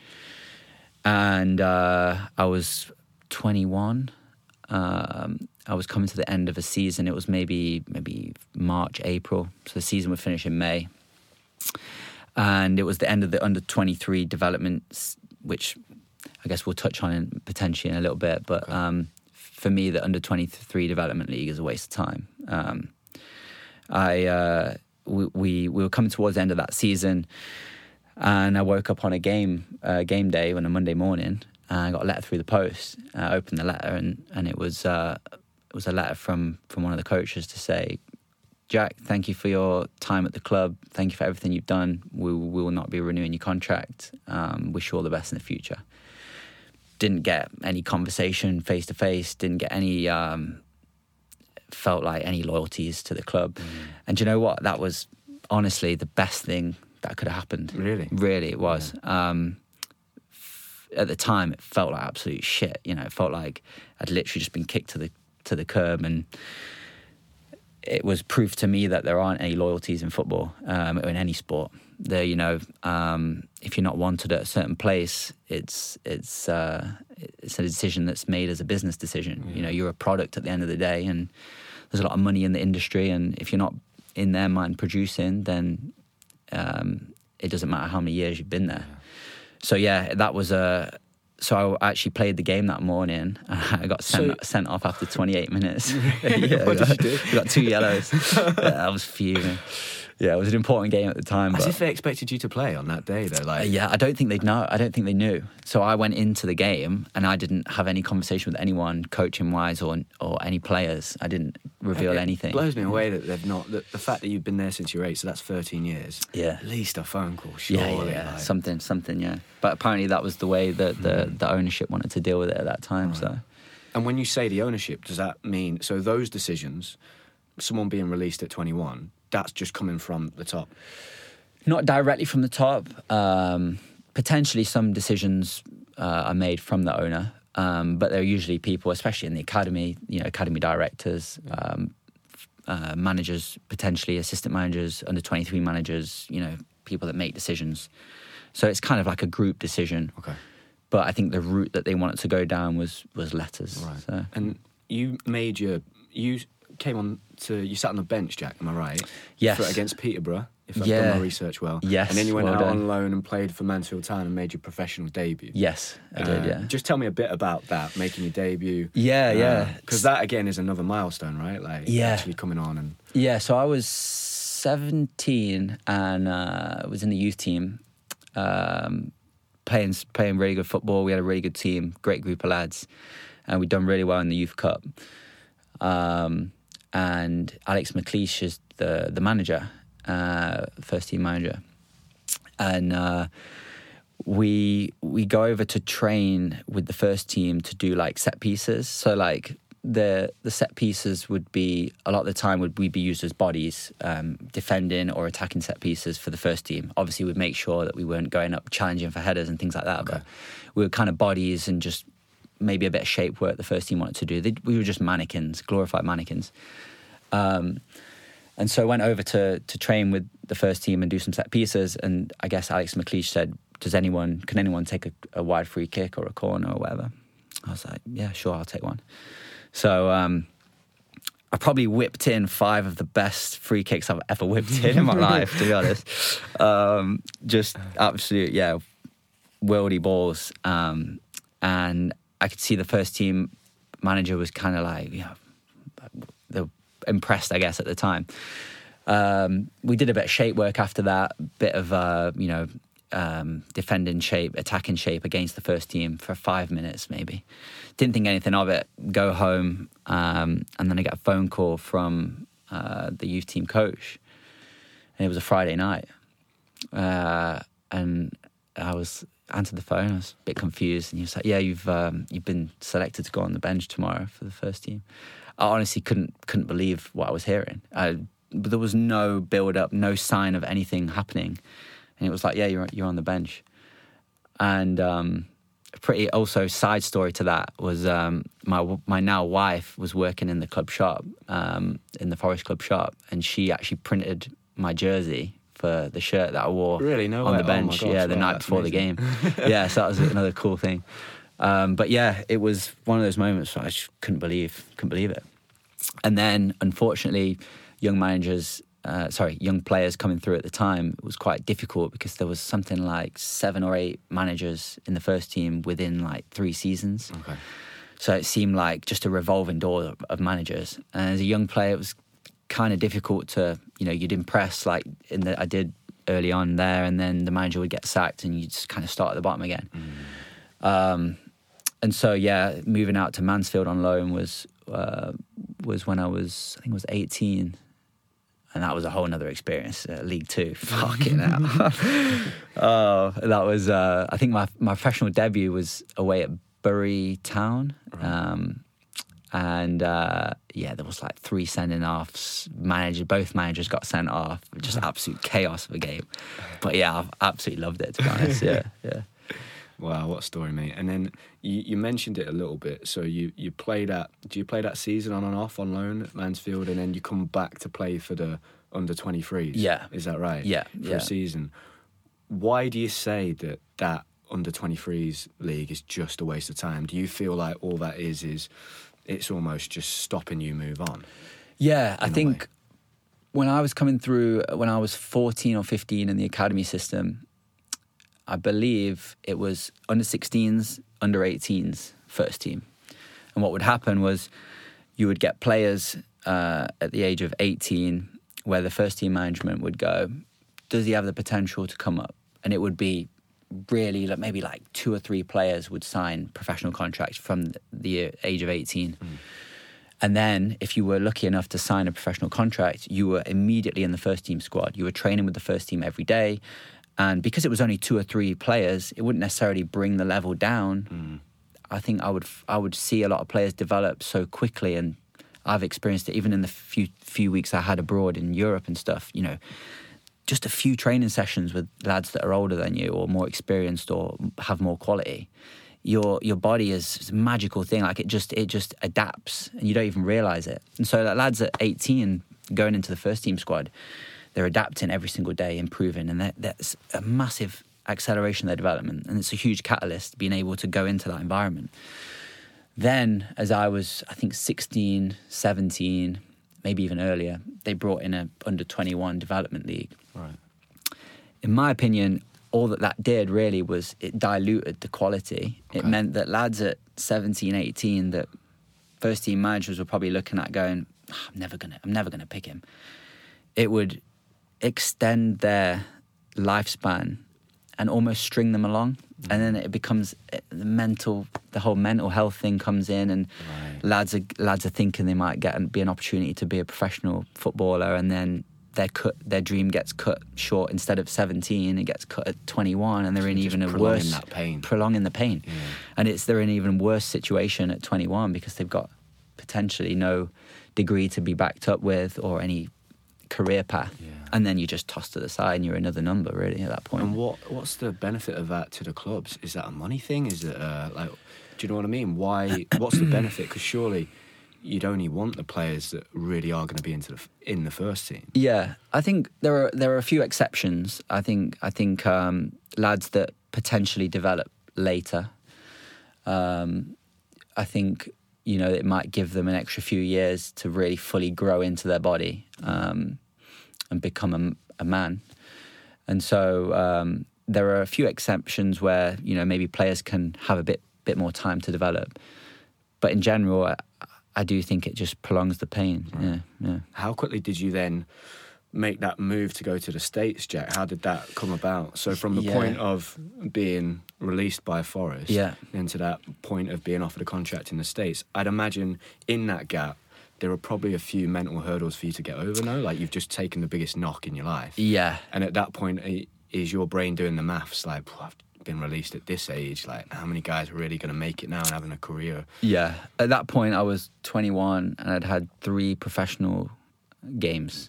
B: and uh, I was twenty-one. Um, I was coming to the end of a season. It was maybe maybe March, April. So the season would finish in May. And it was the end of the under twenty-three developments, which I guess we'll touch on in, potentially in a little bit. But um, for me, the under twenty-three development league is a waste of time. Um, I uh, we, we we were coming towards the end of that season, and I woke up on a game uh, game day on a Monday morning, and I got a letter through the post. I opened the letter, and and it was uh, it was a letter from from one of the coaches to say, Jack, thank you for your time at the club. Thank you for everything you've done. We, we will not be renewing your contract. Um, wish you all the best in the future. Didn't get any conversation face to face. Didn't get any, um, felt like any loyalties to the club. Mm. And do you know what? That was honestly the best thing that could have happened.
A: Really?
B: Really, it was. Yeah. Um, f- at the time, it felt like absolute shit. You know, it felt like I'd literally just been kicked to the to the curb, and it was proof to me that there aren't any loyalties in football um, or in any sport. There, you know, um, if you're not wanted at a certain place, it's it's uh, it's a decision that's made as a business decision. Yeah. You know, you're a product at the end of the day, and there's a lot of money in the industry. And if you're not in their mind producing, then um, it doesn't matter how many years you've been there. Yeah. So yeah, that was a. So I actually played the game that morning. I got sent so, sent off after twenty-eight minutes.
A: yeah, what
B: got,
A: did you do?
B: Got two yellows. Yeah, I was fuming. yeah, it was an important game at the time.
A: As
B: but,
A: if they expected you to play on that day, though. Like,
B: uh, yeah, I don't think they'd know. I don't think they knew. So I went into the game and I didn't have any conversation with anyone, coaching wise or or any players. I didn't reveal
A: it
B: anything.
A: blows me away that they've not. That the fact that you've been there since you're eight, so that's thirteen years.
B: Yeah.
A: At least a phone call, surely.
B: Yeah, yeah, yeah.
A: Like,
B: something, something, yeah. But apparently that was the way that the,
A: Mm.
B: the ownership wanted to deal with it at that time.
A: Right.
B: So,
A: And when you say the ownership, does that mean so those decisions, someone being released at twenty-one, that's just coming from the top?
B: not directly from the top. Um, potentially some decisions uh, are made from the owner, um, but they're usually people, especially in the academy, you know, academy directors, um, uh, managers, potentially assistant managers, under twenty-three managers, you know, people that make decisions. So it's kind of like a group decision.
A: Okay.
B: But I think the route that they wanted to go down was was letters.
A: Right.
B: So.
A: And you made your you came on to you sat on the bench, Jack. Am I right?
B: Yes.
A: For, against Peterborough, if I've
B: Yeah.
A: done my research well.
B: Yes,
A: And then you went
B: well
A: out
B: done.
A: on loan and played for Mansfield Town and made your professional debut.
B: Yes, I did.
A: Uh,
B: Yeah.
A: Just tell me a bit about that, making your debut.
B: Yeah, yeah.
A: Because that again is another milestone, right? Like
B: Yeah.
A: actually coming on and
B: Yeah, so I was seventeen and uh, was in the youth team, um, playing playing really good football. We had a really good team, great group of lads, and we'd done really well in the youth cup. Um, and Alex McLeish is the the manager, uh, first team manager, and uh, we we go over to train with the first team to do like set pieces. So like the the set pieces would be a lot of the time would we be used as bodies, um, defending or attacking set pieces for the first team. Obviously, we'd make sure that we weren't going up challenging for headers and things like that.
A: Okay.
B: But we were kind of bodies and just maybe a bit of shape work the first team wanted to do. They, we were just mannequins, glorified mannequins. Um, and so I went over to to train with the first team and do some set pieces. And I guess Alex McLeish said, "Does anyone can anyone take a, a wide free kick or a corner or whatever?" I was like, "Yeah, sure, I'll take one." So um, I probably whipped in five of the best free kicks I've ever whipped in in my life, to be honest. Um, just absolute, yeah, worldy balls. Um, and I could see the first team manager was kind of like, you know, they were impressed, I guess, at the time. Um, we did a bit of shape work after that, bit of, uh, you know, um, defending shape, attacking shape against the first team for five minutes maybe. Didn't think anything of it, go home, um, and then I get a phone call from uh, the youth team coach. And it was a Friday night. Uh, and I was answered the phone, I was a bit confused, and he was like, yeah, you've um, you've been selected to go on the bench tomorrow for the first team. I honestly couldn't couldn't believe what I was hearing. I, but there was no build-up, no sign of anything happening. And it was like, yeah, you're you're on the bench. And um, pretty also side story to that was um, my my now wife was working in the club shop, um, in the Forest Club shop, and she actually printed my jersey for the shirt that I wore
A: Really? No
B: on
A: way.
B: the
A: Oh my
B: bench.
A: gosh,
B: yeah, the
A: wow,
B: night
A: that's
B: before
A: amazing.
B: the game. Yeah, so that was another cool thing. Um, but yeah, it was one of those moments where I just couldn't believe couldn't believe it. And then, unfortunately, young managers. Uh, sorry, young players coming through at the time, it was quite difficult because there was something like seven or eight managers in the first team within like three seasons.
A: Okay.
B: So it seemed like just a revolving door of, of managers. And as a young player, it was kind of difficult to, you know, you'd impress like in the, I did early on there, and then the manager would get sacked and you just kind of start at the bottom again. Mm. Um, and so, yeah, moving out to Mansfield on loan was uh, was when I was, I think it was eighteen. And that was a whole nother experience, uh, League Two. Fucking hell. Oh, that was, uh, I think my my professional debut was away at Bury Town.
A: Right.
B: Um, and uh, yeah, there was like three sending offs. Manager, both managers got sent off. Just absolute chaos of a game. But yeah, I've absolutely loved it, to be honest. Yeah, yeah.
A: Wow, what a story, mate. And then you, you mentioned it a little bit. So you, you played at, do you play that season on and off on loan at Mansfield, and then you come back to play for the under twenty-threes?
B: Yeah.
A: Is that right?
B: Yeah,
A: For
B: yeah.
A: a season. Why do you say that that under twenty-threes league is just a waste of time? Do you feel like all that is, is it's almost just stopping you move on?
B: Yeah, I
A: in a
B: think
A: way?
B: when I was coming through, when I was fourteen or fifteen in the academy system, I believe it was under sixteens, under eighteens, first team. And what would happen was you would get players uh, at the age of eighteen where the first team management would go, does he have the potential to come up? And it would be really like maybe like two or three players would sign professional contracts from the age of eighteen. Mm. And then if you were lucky enough to sign a professional contract, you were immediately in the first team squad. You were training with the first team every day. And because it was only two or three players, it wouldn't necessarily bring the level down. Mm. I think I would I would see a lot of players develop so quickly, and I've experienced it even in the few few weeks I had abroad in Europe and stuff, you know, just a few training sessions with lads that are older than you or more experienced or have more quality. Your your body is a magical thing. Like it just it just adapts and you don't even realise it. And so like lads at eighteen going into the first team squad, they're adapting every single day, improving, and that, that's a massive acceleration of their development. And it's a huge catalyst being able to go into that environment. Then, as I was, I think, sixteen, seventeen, maybe even earlier, they brought in a under twenty-one development league.
A: Right.
B: In my opinion, all that that did really was it diluted the quality. Okay. It meant that lads at seventeen, eighteen, that first team managers were probably looking at going, oh, I'm never gonna, I'm never gonna pick him. It would extend their lifespan and almost string them along. Mm. And then it becomes the mental, the whole mental health thing comes in, and right. lads are lads are thinking they might get be an opportunity to be a professional footballer, and then their cut, their dream gets cut short. Instead of seventeen, it gets cut at twenty-one, and they're in even a worse
A: that pain.
B: prolonging the pain.
A: Yeah.
B: And it's they're in an even worse situation at twenty-one because they've got potentially no degree to be backed up with or any career path.
A: Yeah.
B: And then you just toss to the side and you're another number really at that point.
A: And what what's the benefit of that to the clubs? Is that a money thing? Is it uh, like, do you know what I mean? Why? What's the benefit? Because surely you'd only want the players that really are going to be into the, in the first team.
B: Yeah, I think there are there are a few exceptions. I think I think um, lads that potentially develop later. Um, I think you know it might give them an extra few years to really fully grow into their body. Um, and become a, a man. And so um, there are a few exceptions where, you know, maybe players can have a bit bit more time to develop. But in general, I, I do think it just prolongs the pain. Right. Yeah, yeah.
A: How quickly did you then make that move to go to the States, Jack? How did that come about? So from the
B: yeah.
A: point of being released by Forest
B: yeah.
A: into that point of being offered a contract in the States, I'd imagine in that gap, there are probably a few mental hurdles for you to get over, no? Like, you've just taken the biggest knock in your life.
B: Yeah.
A: And at that point, is your brain doing the maths? Like, I've been released at this age. Like, how many guys are really going to make it now and having a career?
B: Yeah. At that point, I was twenty-one and I'd had three professional games.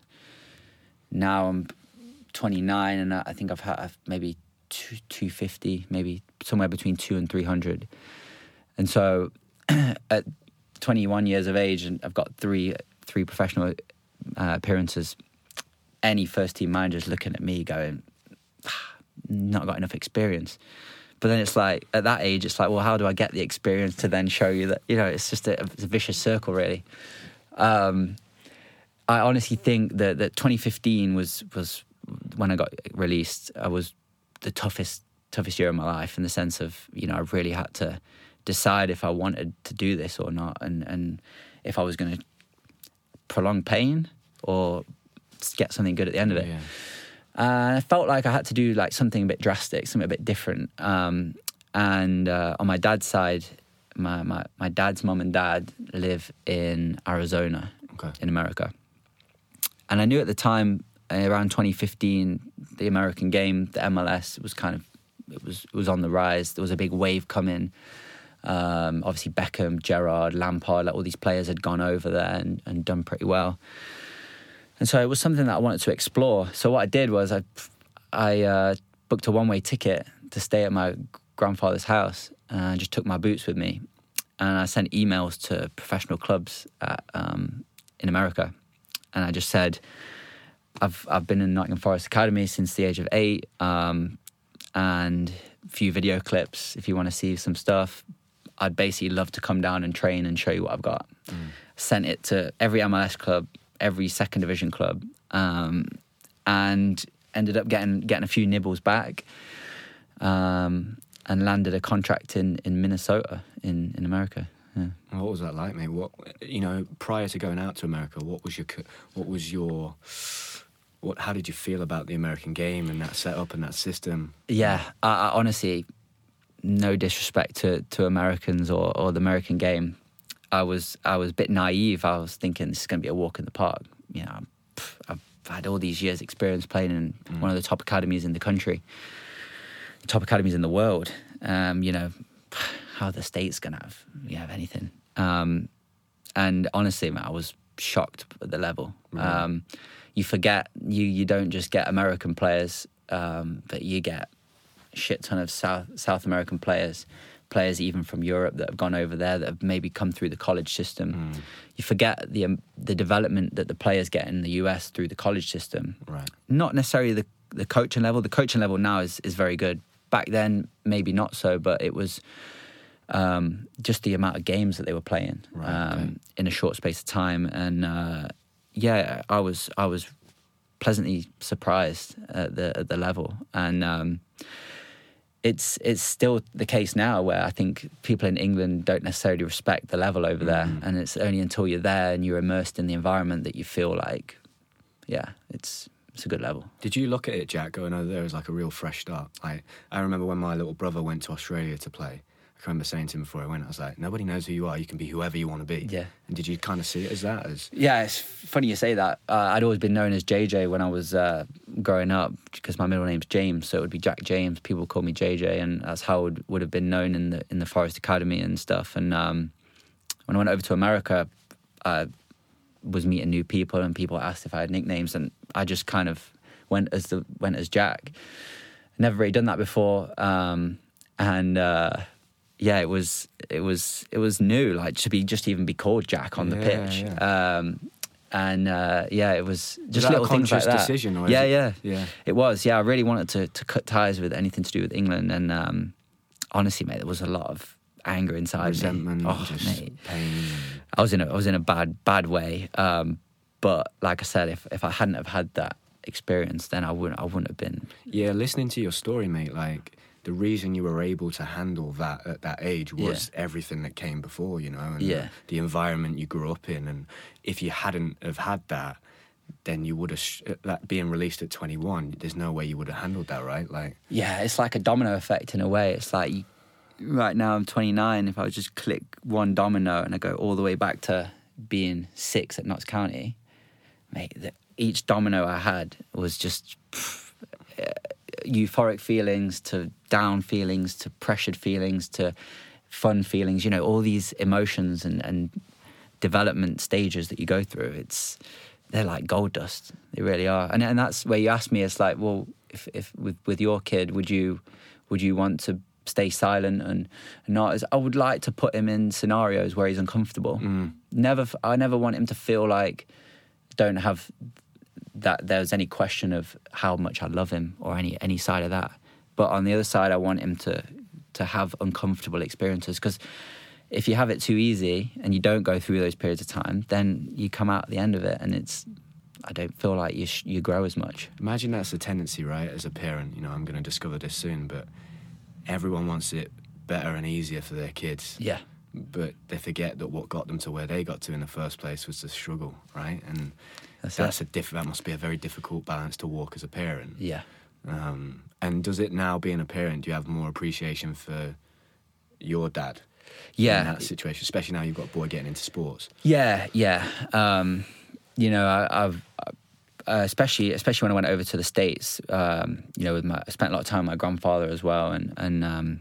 B: Now I'm twenty-nine and I think I've had maybe two, two fifty, maybe somewhere between two and three hundred. And so at twenty-one years of age and I've got three three professional uh, appearances, any first team manager's looking at me going, ah, not got enough experience. But then it's like, at that age, it's like, well, how do I get the experience to then show you that, you know, it's just a, it's a vicious circle, really. Um, I honestly think that, that twenty fifteen was, was when I got released, I was the toughest, toughest year of my life in the sense of, you know, I really had to decide if I wanted to do this or not, and, and if I was going to prolong pain or get something good at the end of it.
A: Yeah.
B: And I felt like I had to do like something a bit drastic, something a bit different. Um, and uh, on my dad's side, my, my, my dad's mum and dad live in Arizona,
A: okay.
B: in America. And I knew at the time, around twenty fifteen, the American game, the M L S, was kind of, it was, it was on the rise. There was a big wave coming. Um, obviously Beckham, Gerrard, Lampard, like all these players had gone over there and, and done pretty well. And so it was something that I wanted to explore. So what I did was I, I uh, booked a one-way ticket to stay at my grandfather's house and just took my boots with me. And I sent emails to professional clubs at, um, in America. And I just said, I've I've been in Nottingham Forest Academy since the age of eight, um, and a few video clips if you want to see some stuff. I'd basically love to come down and train and show you what I've got. Mm. Sent it to every M L S club, every second division club, um, and ended up getting getting a few nibbles back, um, and landed a contract in, in Minnesota, in, in America. Yeah.
A: What was that like, mate? What, you know, prior to going out to America, what was your what was your what? How did you feel about the American game and that setup and that system?
B: Yeah, I, I honestly, no disrespect to, to Americans or, or the American game. I was I was a bit naive. I was thinking this is going to be a walk in the park. You know, pff, I've had all these years' experience playing in mm. one of the top academies in the country, top academies in the world. Um, you know, how are the States going to have you have anything? Um, and honestly, man, I was shocked at the level. Right. Um, you forget you you don't just get American players, um, but you get a shit ton of South South American players. Players even from Europe that have gone over there that have maybe come through the college system. Mm. You forget the um, the development that the players get in the U S through the college system.
A: Right.
B: Not necessarily the the coaching level. The coaching level now is, is very good. Back then, maybe not so, but it was um, just the amount of games that they were playing
A: right,
B: um,
A: okay.
B: in a short space of time. And uh, yeah, I was I was pleasantly surprised at the at the level. And um, It's it's still the case now where I think people in England don't necessarily respect the level over there. Mm. And it's only until you're there and you're immersed in the environment that you feel like, yeah, it's it's a good level.
A: Did you look at it, Jack, going over there as like a real fresh start? Like, I remember when my little brother went to Australia to play, I can remember saying to him before I went, I was like, nobody knows who you are. You can be whoever you want to be.
B: Yeah.
A: And did you kind of see it as that? As
B: Yeah, it's funny you say that. Uh, I'd always been known as J J when I was uh, growing up because my middle name's James, so it would be Jack James. People would call me J J, and that's how I would, would have been known in the in the Forest Academy and stuff. And um, when I went over to America, I was meeting new people, and people asked if I had nicknames, and I just kind of went as the went as Jack. Never really done that before, um, and. Uh, Yeah, it was it was it was new, like to be just even be called Jack on the
A: yeah,
B: pitch,
A: yeah.
B: Um, and uh, yeah, it was just
A: was that
B: little
A: a
B: things like that.
A: Decision, or
B: yeah,
A: it,
B: yeah,
A: yeah,
B: it was. Yeah, I really wanted to to cut ties with anything to do with England, and um, honestly, mate, there was a lot of anger inside
A: resentment,
B: me. Oh,
A: just
B: mate,
A: pain.
B: I was in a I was in a bad bad way. Um, but like I said, if if I hadn't have had that experience, then I wouldn't I wouldn't have been.
A: Yeah, listening to your story, mate, like. The reason you were able to handle that at that age was yeah. everything that came before, you know, and
B: yeah.
A: the, the environment you grew up in. And if you hadn't have had that, then you would have, sh- that being released at twenty-one, there's no way you would have handled that, right? Like,
B: yeah, it's like a domino effect in a way. It's like, you, right now I'm twenty-nine. If I would just click one domino and I go all the way back to being six at Notts County, mate, the, each domino I had was just... Pff, uh, euphoric feelings to down feelings to pressured feelings to fun feelings, you know, all these emotions and, and development stages that you go through. It's they're like gold dust. They really are. And and that's where you ask me, it's like, well, if, if with, with your kid, would you would you want to stay silent and, and not as I would like to put him in scenarios where he's uncomfortable. Mm. Never I never want him to feel like don't have that there's any question of how much I love him or any any side of that. But on the other side, I want him to to have uncomfortable experiences, because if you have it too easy and you don't go through those periods of time, then you come out at the end of it and it's, I don't feel like you sh- you grow as much.
A: Imagine that's the tendency, right, as a parent. You know, I'm going to discover this soon, but everyone wants it better and easier for their kids.
B: Yeah.
A: But they forget that what got them to where they got to in the first place was the struggle, right? And that's, that's a diff- that must be a very difficult balance to walk as a parent.
B: Yeah.
A: Um, and does it now, being a parent, do you have more appreciation for your dad?
B: Yeah.
A: In that situation, especially now you've got a boy getting into sports.
B: Yeah, yeah. Um, you know, I, I've uh, especially especially when I went over to the States. Um, you know, with my I spent a lot of time with my grandfather as well, and and. Um,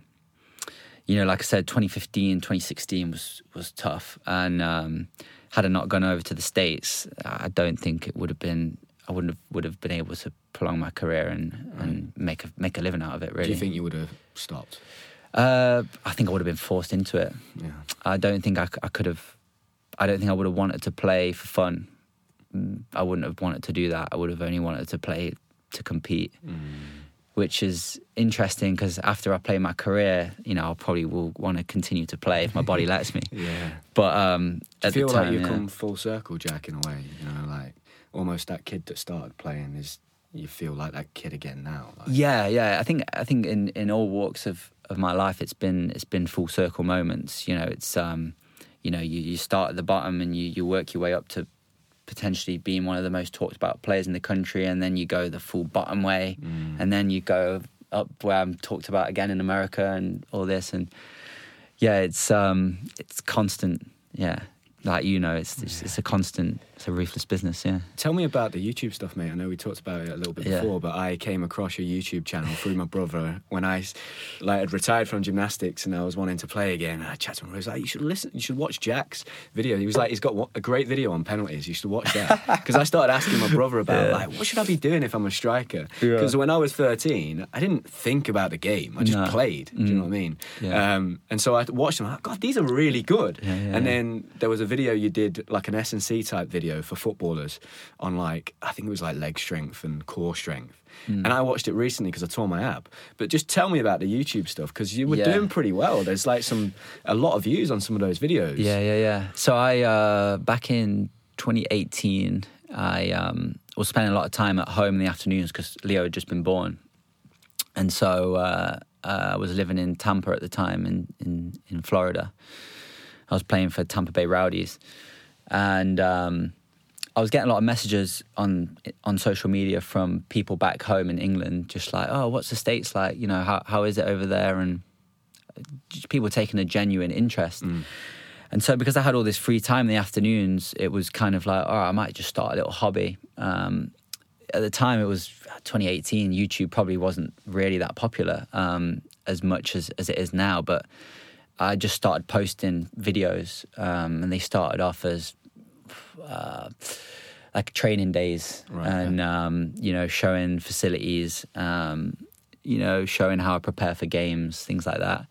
B: You know, like I said, twenty fifteen, twenty sixteen was, was tough. And um, had I not gone over to the States, I don't think it would have been, I wouldn't have, would have been able to prolong my career and, right. and make a make a living out of it, really.
A: Do you think you would have stopped?
B: Uh, I think I would have been forced into it.
A: Yeah.
B: I don't think I, I could have, I don't think I would have wanted to play for fun. I wouldn't have wanted to do that. I would have only wanted to play to compete. Mm. Which is interesting, because after I play my career, you know, I'll probably will want to continue to play if my body lets me.
A: Yeah.
B: But um,
A: do you
B: at
A: feel
B: the time,
A: like you've
B: yeah.
A: come full circle, Jack, in a way? You know, like almost that kid that started playing is, you feel like that kid again now. Like.
B: Yeah, yeah. I think I think in, in all walks of, of my life, it's been it's been full circle moments. You know, it's um, you know, you, you start at the bottom and you, you work your way up to potentially being one of the most talked about players in the country, and then you go the full bottom way, mm. and then you go up where I'm talked about again in America and all this, and yeah, it's um, it's constant, yeah. Like, you know, it's, it's it's a constant, it's a ruthless business, yeah.
A: Tell me about the YouTube stuff, mate. I know we talked about it a little bit before, yeah. but I came across your YouTube channel through my brother when I like had retired from gymnastics and I was wanting to play again. And I chatted to him. I was like, you should listen, you should watch Jack's video. He was like, he's got a great video on penalties. You should watch that. Because I started asking my brother about, yeah. like, what should I be doing if I'm a striker? Because yeah. when I was thirteen, I didn't think about the game. I just no. played. Mm. Do you know what I mean? Yeah. Um, and so I watched them. I'm like, God, these are really good. Yeah, yeah, and then there was a video you did, like an S and C type video for footballers on, like, I think it was like leg strength and core strength. Mm. And I watched it recently because I tore my ab. But just tell me about the YouTube stuff, because you were yeah. doing pretty well. There's like some a lot of views on some of those videos.
B: Yeah, yeah, yeah. So I uh, back in twenty eighteen, I um, was spending a lot of time at home in the afternoons because Leo had just been born, and so uh, uh, I was living in Tampa at the time in in, in Florida. I was playing for Tampa Bay Rowdies, and um, I was getting a lot of messages on on social media from people back home in England, just like, oh, what's the States like? You know, how how is it over there? And just people taking a genuine interest. Mm. And so because I had all this free time in the afternoons, it was kind of like, oh, I might just start a little hobby. Um, at the time, it was twenty eighteen. YouTube probably wasn't really that popular um, as much as, as it is now, but I just started posting videos, um, and they started off as uh, like training days, right, and yeah. um, you know, showing facilities, um, you know, showing how I prepare for games, things like that.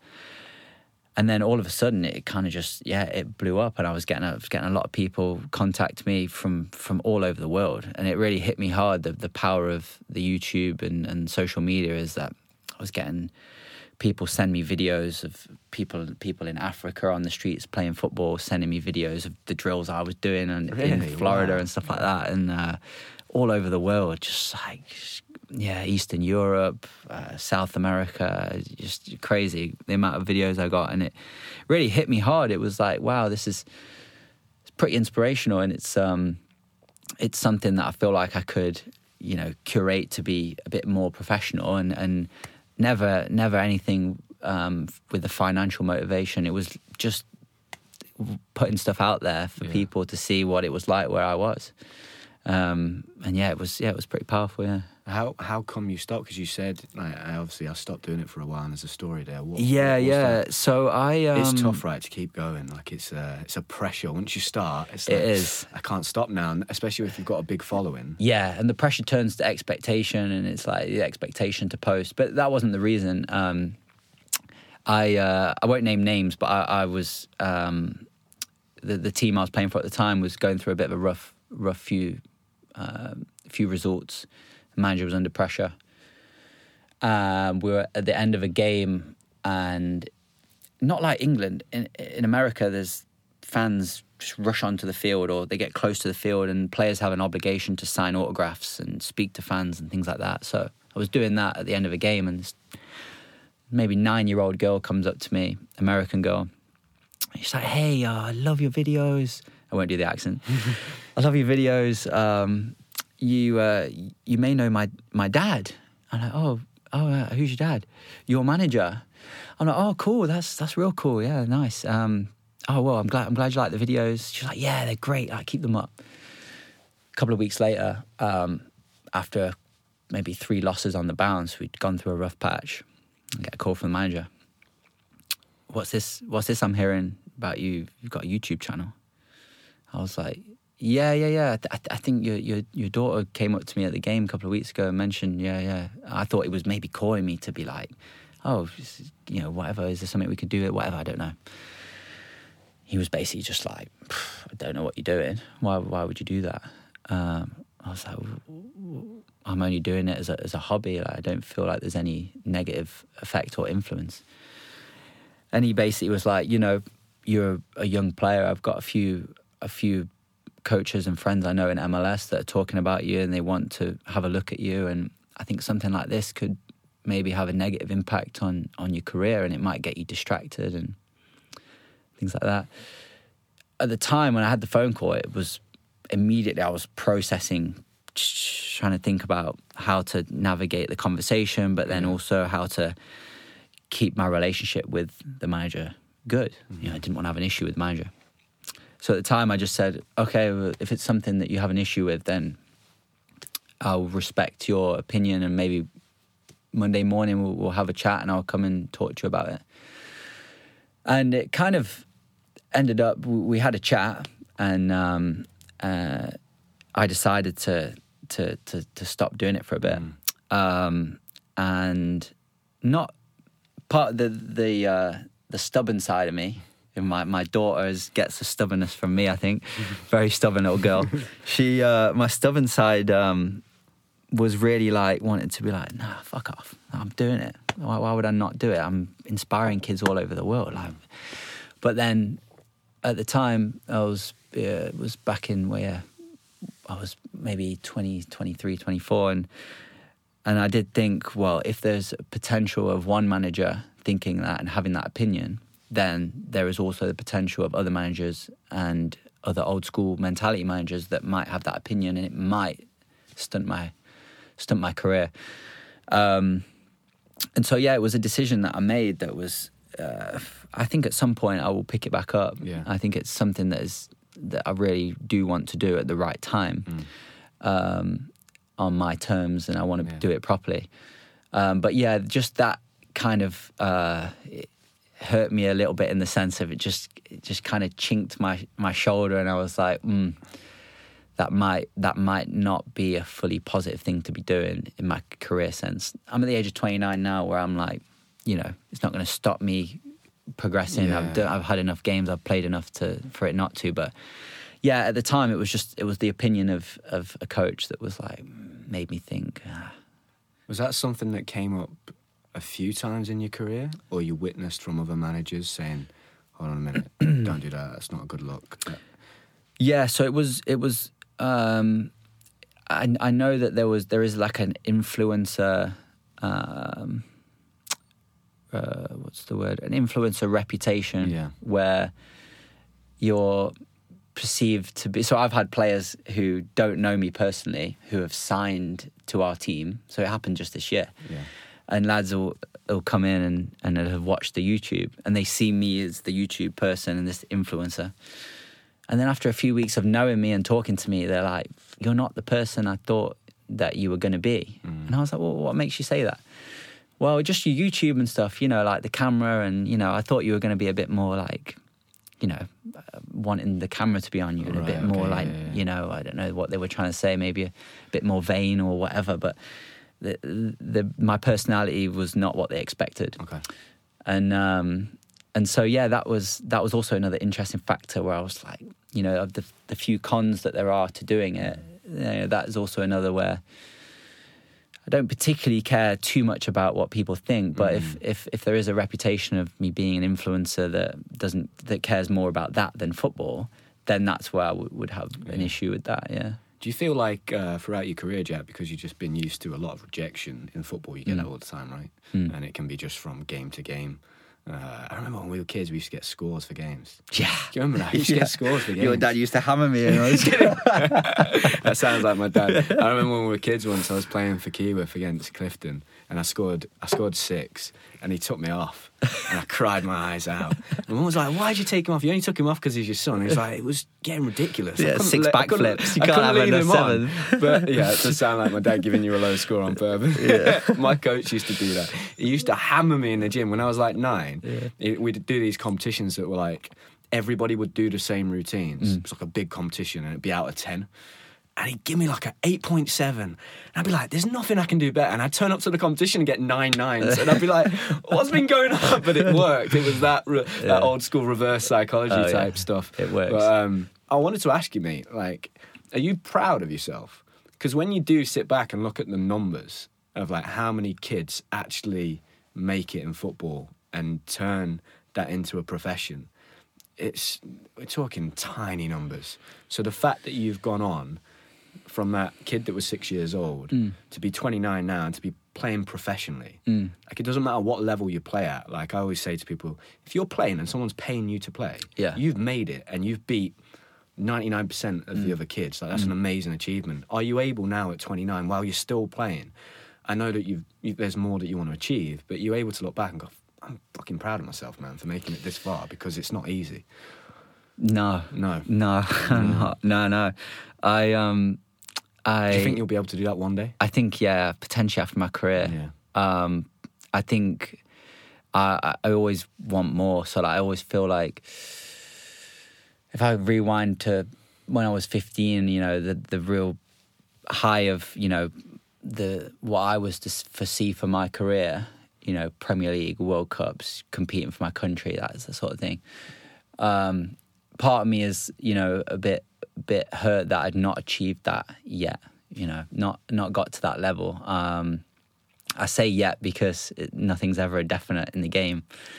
B: And then all of a sudden, it kind of just yeah, it blew up, and I was getting I was getting a lot of people contact me from from all over the world, and it really hit me hard. The the power of the YouTube and, and social media is that I was getting people send me videos of people people in Africa on the streets playing football, sending me videos of the drills I was doing and really? in Florida wow. and stuff like that, and uh, all over the world, just like yeah, Eastern Europe, uh, South America, just crazy the amount of videos I got, and it really hit me hard. It was like, wow, this is it's pretty inspirational, and it's um it's something that I feel like I could you know curate to be a bit more professional, and and. Never, never anything um, with the financial motivation. It was just putting stuff out there for yeah. people to see what it was like where I was. Um, and yeah, it was yeah, it was pretty powerful. Yeah.
A: How how come you stopped? Because you said, like, I obviously I stopped doing it for a while, and there's a story there. What,
B: yeah,
A: what
B: yeah.
A: That?
B: So I um,
A: it's tough, right, to keep going. Like it's a it's a pressure once you start. It's like,
B: it is.
A: I can't stop now, especially if you've got a big following.
B: Yeah, and the pressure turns to expectation, and it's like the expectation to post. But that wasn't the reason. Um, I uh, I won't name names, but I, I was um, the the team I was playing for at the time was going through a bit of a rough rough few uh, few results. The manager was under pressure. Um, we were at the end of a game, and not like England. In, in America, there's fans just rush onto the field, or they get close to the field, and players have an obligation to sign autographs and speak to fans and things like that. So I was doing that at the end of a game, and this maybe nine-year-old girl comes up to me, American girl. She's like, hey, uh, I love your videos. I won't do the accent. I love your videos. Um, you uh, you may know my, my dad. I'm like, oh, oh, uh, who's your dad? Your manager. I'm like, oh, cool. That's that's real cool. Yeah, nice. Um, oh, well, I'm glad I'm glad you like the videos. She's like, yeah, they're great. I keep them up. A couple of weeks later, um, after maybe three losses on the bounce, we'd gone through a rough patch. I get a call from the manager. What's this? What's this I'm hearing about you? You've got a YouTube channel. I was like, yeah, yeah, yeah. I, th- I think your your your daughter came up to me at the game a couple of weeks ago and mentioned, yeah, yeah. I thought it was maybe calling me to be like, oh, you know, whatever. Is there something we could do? Whatever. I don't know. He was basically just like, I don't know what you're doing. Why? Why would you do that? Um, I was like, I'm only doing it as a as a hobby. Like, I don't feel like there's any negative effect or influence. And he basically was like, you know, you're a young player. I've got a few a few coaches and friends I know in M L S that are talking about you, and they want to have a look at you. And I think something like this could maybe have a negative impact on on your career, and it might get you distracted and things like that. At the time when I had the phone call, it was immediately I was processing, trying to think about how to navigate the conversation, but then
A: Yeah.
B: also how to keep my relationship with the manager good. Mm-hmm. You know, I didn't want to have an issue with the manager. So at the time I just said, okay, well, if it's something that you have an issue with, then I'll respect your opinion, and maybe Monday morning we'll, we'll have a chat and I'll come and talk to you about it. And it kind of ended up, we had a chat, and um, uh, I decided to, to to to stop doing it for a bit. Mm. Um, and not part of the the uh, the stubborn side of me. My my daughter is, gets the stubbornness from me, I think. Very stubborn little girl. She, uh, my stubborn side um, was really like wanted to be like, nah, fuck off. I'm doing it. Why, why would I not do it? I'm inspiring kids all over the world. Like, but then at the time, I was uh, it was back in where I was maybe twenty, twenty-three, twenty-four, and and I did think, well, if there's a potential of one manager thinking that and having that opinion, then there is also the potential of other managers and other old school mentality managers that might have that opinion, and it might stunt my stunt my career. Um, and so, yeah, it was a decision that I made that was, uh, I think at some point I will pick it back up.
A: Yeah.
B: I think it's something that is that I really do want to do at the right time, mm. um, on my terms, and I want to yeah. do it properly. Um, but yeah, just that kind of uh, it hurt me a little bit in the sense of it just it just kind of chinked my, my shoulder, and I was like, mm, that might that might not be a fully positive thing to be doing in my career sense. I'm at the age of twenty-nine now, where I'm like, you know, it's not going to stop me progressing.
A: Yeah.
B: I've done, I've had enough games, I've played enough to for it not to. But yeah, at the time, it was just it was the opinion of of a coach that was like made me think. Ah.
A: Was that something that came up a few times in your career, or you witnessed from other managers saying, "Hold on a minute, don't do that. That's not a good look."
B: Yeah, so it was. It was. Um, I I know that there was there is like an influencer. Um, uh, what's the word? An influencer reputation.
A: Yeah.
B: Where you're perceived to be. So I've had players who don't know me personally who have signed to our team. So it happened just this year.
A: Yeah.
B: And lads will, will come in and, and have watched the YouTube, and they see me as the YouTube person and this influencer. And then after a few weeks of knowing me and talking to me, they're like, "You're not the person I thought that you were going to be." Mm. And I was like, "Well, what makes you say that?" "Well, just your YouTube and stuff, you know, like the camera, and, you know, I thought you were going to be a bit more like, you know, uh, wanting the camera to be on you, and right, a bit okay, more like, yeah, yeah. you know, I don't know what they were trying to say, maybe a bit more vain or whatever, but the, the my personality was not what they expected."
A: Okay.
B: And um, and so yeah, that was that was also another interesting factor where I was like, you know, of the the few cons that there are to doing it, you know, that is also another where I don't particularly care too much about what people think, but mm. if, if if there is a reputation of me being an influencer that doesn't that cares more about that than football, then that's where I w- would have yeah. an issue with that. Yeah.
A: Do you feel like uh, throughout your career, Jack, because you've just been used to a lot of rejection in football, you get mm. that all the time, right? Mm. And it can be just from game to game. Uh, I remember when we were kids, we used to get scores for games.
B: Yeah.
A: Do you remember that? We used to
B: yeah.
A: get scores for games.
B: Your dad used to hammer me. And I was
A: that sounds like my dad. I remember when we were kids once, I was playing for Keyworth against Clifton, and I scored I scored six, and he took me off, and I cried my eyes out. And Mum was like, "Why'd you take him off? You only took him off because he's your son." He was like, "It was getting ridiculous."
B: Yeah, six backflips. You
A: I
B: can't have
A: leave him
B: seven.
A: On. But yeah, it does sound like my dad giving you a low score on purpose. Yeah. My coach used to do that. He used to hammer me in the gym when I was like nine. Yeah. It, we'd do these competitions that were like, everybody would do the same routines. Mm. It was like a big competition, and it'd be out of ten. And he'd give me like an eight point seven. And I'd be like, there's nothing I can do better. And I'd turn up to the competition and get nine nines. And I'd be like, what's been going on? But it worked. It was that re- yeah. that old school reverse psychology oh, type yeah. stuff.
B: It works.
A: But um, I wanted to ask you, mate, like, are you proud of yourself? Because when you do sit back and look at the numbers of like how many kids actually make it in football and turn that into a profession, it's we're talking tiny numbers. So the fact that you've gone on from that kid that was six years old mm. to be twenty-nine now and to be playing professionally, mm. like it doesn't matter what level you play at. Like I always say to people, if you're playing and someone's paying you to play,
B: yeah.
A: you've made it and you've beat ninety-nine percent of mm. the other kids. Like, that's mm. an amazing achievement. Are you able now at twenty-nine, while you're still playing, I know that you've, you, there's more that you want to achieve, but you're able to look back and go, I'm fucking proud of myself, man, for making it this far, because it's not easy.
B: No.
A: No.
B: No, I'm not. No, no. I, um... I,
A: do you think you'll be able to do that one day?
B: I think, yeah, potentially after my career.
A: Yeah.
B: Um, I think I, I always want more. So like, I always feel like if I rewind to when I was fifteen, you know, the the real high of, you know, the what I was to foresee for my career, you know, Premier League, World Cups, competing for my country, that's the sort of thing. Um, part of me is, you know, a bit bit hurt that I'd not achieved that yet, you know, not not got to that level. Um, I say yet because it, nothing's ever a definite in the game.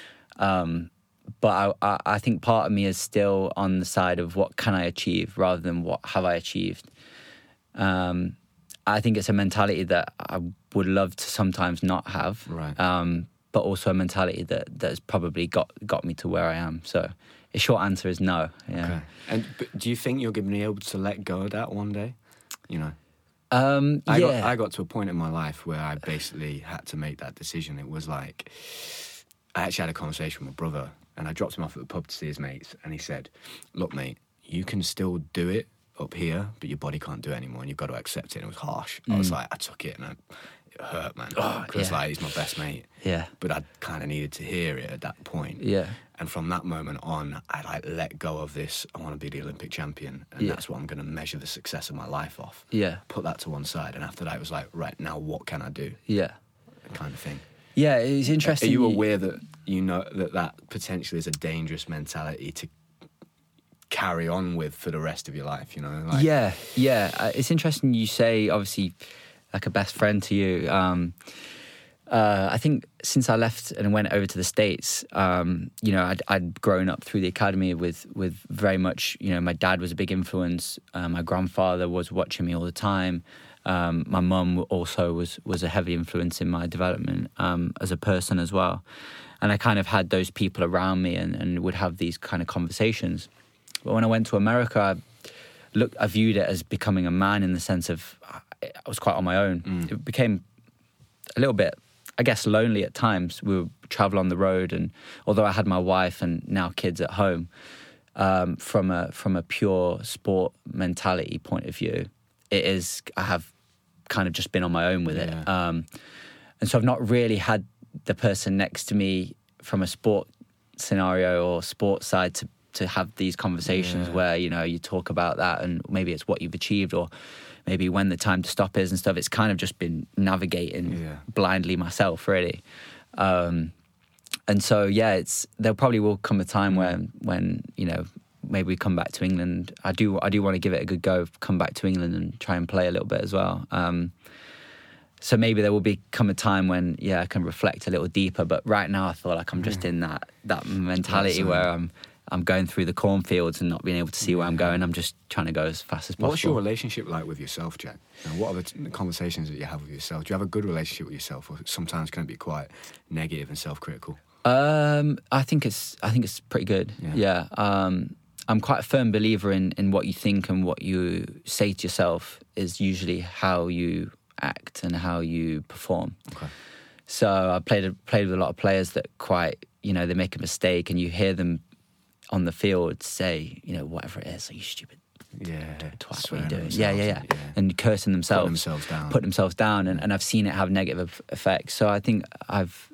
B: Um, but I, I, I think part of me is still on the side of what can I achieve rather than what have I achieved. Um, I think it's a mentality that I would love to sometimes not have,
A: right.
B: um, but also a mentality that that's probably got got me to where I am. So the short answer is no. Yeah.
A: Okay. And but do you think you're going to be able to let go of that one day? You know,
B: um,
A: I
B: yeah.
A: got I got to a point in my life where I basically had to make that decision. It was like I actually had a conversation with my brother, and I dropped him off at the pub to see his mates, and he said, "Look, mate, you can still do it up here, but your body can't do it anymore, and you've got to accept it." And it was harsh. Mm. I was like, I took it, and I, it hurt, man, because oh, yeah. like he's my best mate.
B: Yeah.
A: But I kind of needed to hear it at that point.
B: Yeah.
A: And from that moment on, I like let go of this. I want to be the Olympic champion, and
B: yeah.
A: that's what I'm going to measure the success of my life off.
B: Yeah.
A: Put that to one side, and after that, it was like, right now, what can I do?
B: Yeah.
A: Kind of thing.
B: Yeah, it's interesting.
A: Are you aware that you know that that potentially is a dangerous mentality to carry on with for the rest of your life? You know. Like,
B: yeah, yeah. Uh, it's interesting you say, obviously, like a best friend to you. Um, Uh, I think since I left and went over to the States, um, you know, I'd, I'd grown up through the academy with with very much, you know, my dad was a big influence. Uh, my grandfather was watching me all the time. Um, my mum also was was a heavy influence in my development um, as a person as well. And I kind of had those people around me and, and would have these kind of conversations. But when I went to America, I, look, I viewed it as becoming a man in the sense of I was quite on my own. Mm. It became a little bit, I guess, lonely at times. We would travel on the road, and although I had my wife and now kids at home, um, from a from a pure sport mentality point of view, it is I have kind of just been on my own with
A: yeah.
B: it, um, and so I've not really had the person next to me from a sport scenario or sports side to to have these conversations yeah. where, you know, you talk about that and maybe it's what you've achieved or maybe when the time to stop is and stuff. It's kind of just been navigating
A: yeah. blindly
B: myself, really. Um, and so, yeah, it's there probably will come a time when, when you know, maybe we come back to England. I do I do want to give it a good go, come back to England and try and play a little bit as well. Um, so maybe there will become a time when, yeah, I can reflect a little deeper. But right now I feel like I'm just in that that mentality
A: yeah,
B: where I'm I'm going through the cornfields and not being able to see where I'm going. I'm just trying to go as fast as possible.
A: What's your relationship like with yourself, Jack? You know, what are the, t- the conversations that you have with yourself? Do you have a good relationship with yourself, or sometimes can it be quite negative and self-critical?
B: Um, I think it's I think it's pretty good. Yeah. yeah. Um, I'm quite a firm believer in, in what you think and what you say to yourself is usually how you act and how you perform.
A: Okay.
B: So I played played with a lot of players that quite, you know, they make a mistake and you hear them on the field say, you know, whatever it is, are you stupid?
A: Yeah,
B: twat, what are you doing? Yeah, yeah, yeah,
A: yeah.
B: And cursing themselves.
A: Put themselves down.
B: Put themselves down. And, and I've seen it have negative effects. So I think I've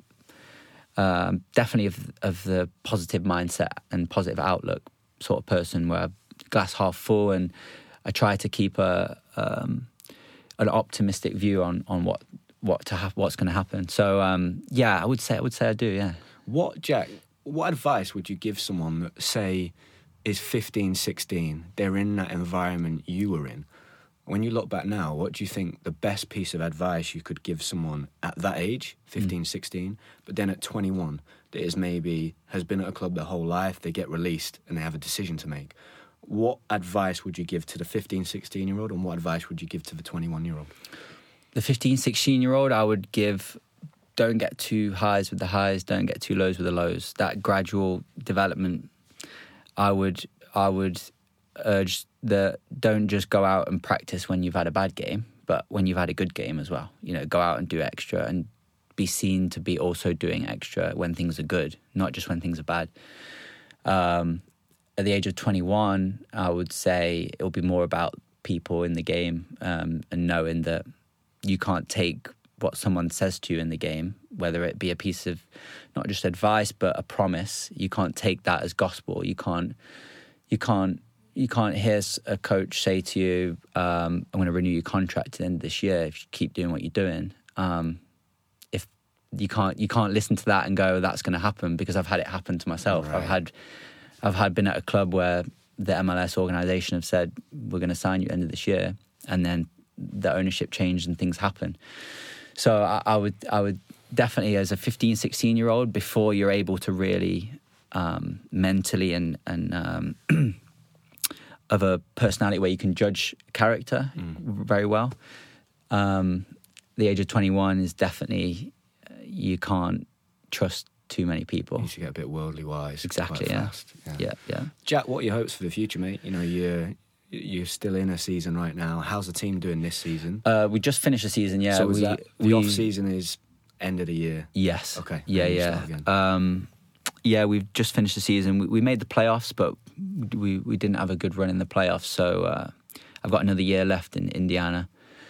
B: um, definitely of, of the positive mindset and positive outlook sort of person where I'm glass half full, and I try to keep a um, an optimistic view on, on what what to ha- what's going to happen. So um, yeah, I would say I would say I do. Yeah.
A: What, Jack? What advice would you give someone that, say, is fifteen, sixteen, they're in that environment you were in? When you look back now, what do you think the best piece of advice you could give someone at that age, fifteen, mm. sixteen, but then at twenty-one, that is maybe has been at a club their whole life, they get released and they have a decision to make? What advice would you give to the fifteen, sixteen-year-old, and what advice would you give to the twenty-one-year-old?
B: The fifteen, sixteen-year-old, I would give... Don't get too highs with the highs. Don't get too lows with the lows. That gradual development, I would, I would urge that don't just go out and practice when you've had a bad game, but when you've had a good game as well. You know, go out and do extra and be seen to be also doing extra when things are good, not just when things are bad. Um, at the age of twenty-one, I would say it'll be more about people in the game um, and knowing that you can't take what someone says to you in the game, whether it be a piece of not just advice but a promise. You can't take that as gospel. You can't. You can't. You can't hear a coach say to you, um, "I'm going to renew your contract at the end of this year if you keep doing what you're doing." Um, if you can't, you can't listen to that and go, "That's going to happen," because I've had it happen to myself. Right. I've had, I've had been at a club where the M L S organisation have said, "We're going to sign you at the end of this year," and then the ownership changed and things happen. So I, I would, I would definitely, as a fifteen, sixteen year old, before you're able to really um, mentally and and um, of a personality where you can judge character mm. very well. Um, the age of twenty-one is definitely, uh, you can't trust too many people.
A: You should get a bit worldly wise.
B: Exactly,
A: quite
B: yeah.
A: Fast. yeah.
B: Yeah, yeah.
A: Jack, what are your hopes for the future, mate? You know, you're, you're still in a season right now. How's the team doing this season?
B: Uh, we just finished the season, yeah.
A: So is
B: we,
A: that, the
B: we,
A: off-season is end of the year?
B: Yes.
A: Okay.
B: Yeah, yeah. Um, yeah, we've just finished the season. We, we made the playoffs, but we, we didn't have a good run in the playoffs. So uh, I've got another year left in Indiana.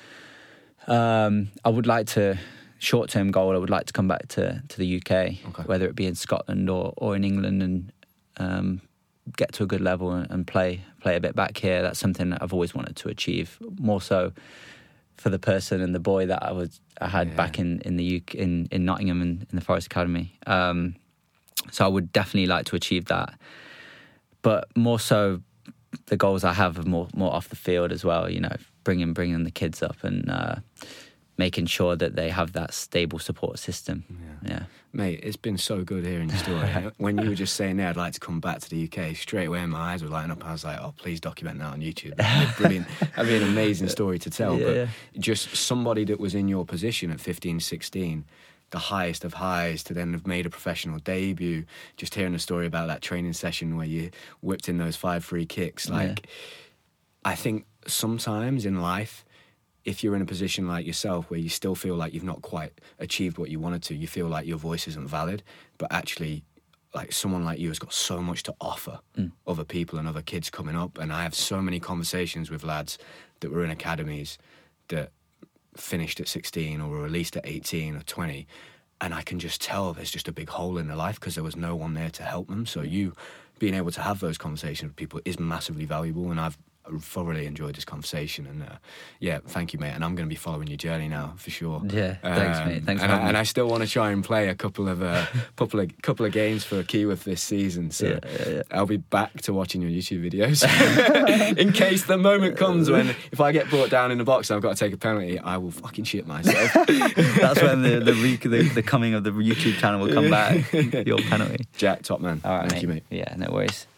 B: Um, I would like to, short-term goal, I would like to come back to, to the U K, okay. whether it be in Scotland or, or in England, and um, get to a good level and, and play play a bit back here. That's something that I've always wanted to achieve, more so for the person and the boy that I was I had yeah. back in, in the U K, in, in Nottingham in, in the Forest Academy. Um, so I would definitely like to achieve that. But more so, the goals I have are more more off the field as well. You know, bringing bringing the kids up and uh, making sure that they have that stable support system. Yeah. yeah,
A: mate, it's been so good hearing your story. When you were just saying, "Yeah, I'd like to come back to the U K," straight away my eyes were lighting up. I was like, "Oh, please document that on YouTube. That'd be brilliant. That'd be an amazing story to tell." Yeah, but yeah. just somebody that was in your position at fifteen, sixteen. The highest of highs, to then have made a professional debut, just hearing a story about that training session where you whipped in those five free kicks. Like, yeah. I think sometimes in life, if you're in a position like yourself where you still feel like you've not quite achieved what you wanted to, you feel like your voice isn't valid, but actually, like, someone like you has got so much to offer mm. other people and other kids coming up. And I have so many conversations with lads that were in academies that finished at sixteen or were released at eighteen or twenty, and I can just tell there's just a big hole in their life because there was no one there to help them. So you being able to have those conversations with people is massively valuable, and I've thoroughly enjoyed this conversation. And uh, yeah, thank you, mate. And I'm going to be following your journey now for sure.
B: Yeah, thanks, um, mate. Thanks
A: and
B: for
A: I, and I still want to try and play a couple of uh, couple of couple of games for Keyworth this season. So
B: yeah, yeah, yeah.
A: I'll be back to watching your YouTube videos in case the moment comes when if I get brought down in the box and I've got to take a penalty, I will fucking shit myself.
B: That's when the the, re- the the coming of the YouTube channel will come back. Your penalty,
A: Jack, top man.
B: All right,
A: thank
B: mate.
A: you, mate.
B: Yeah, no worries.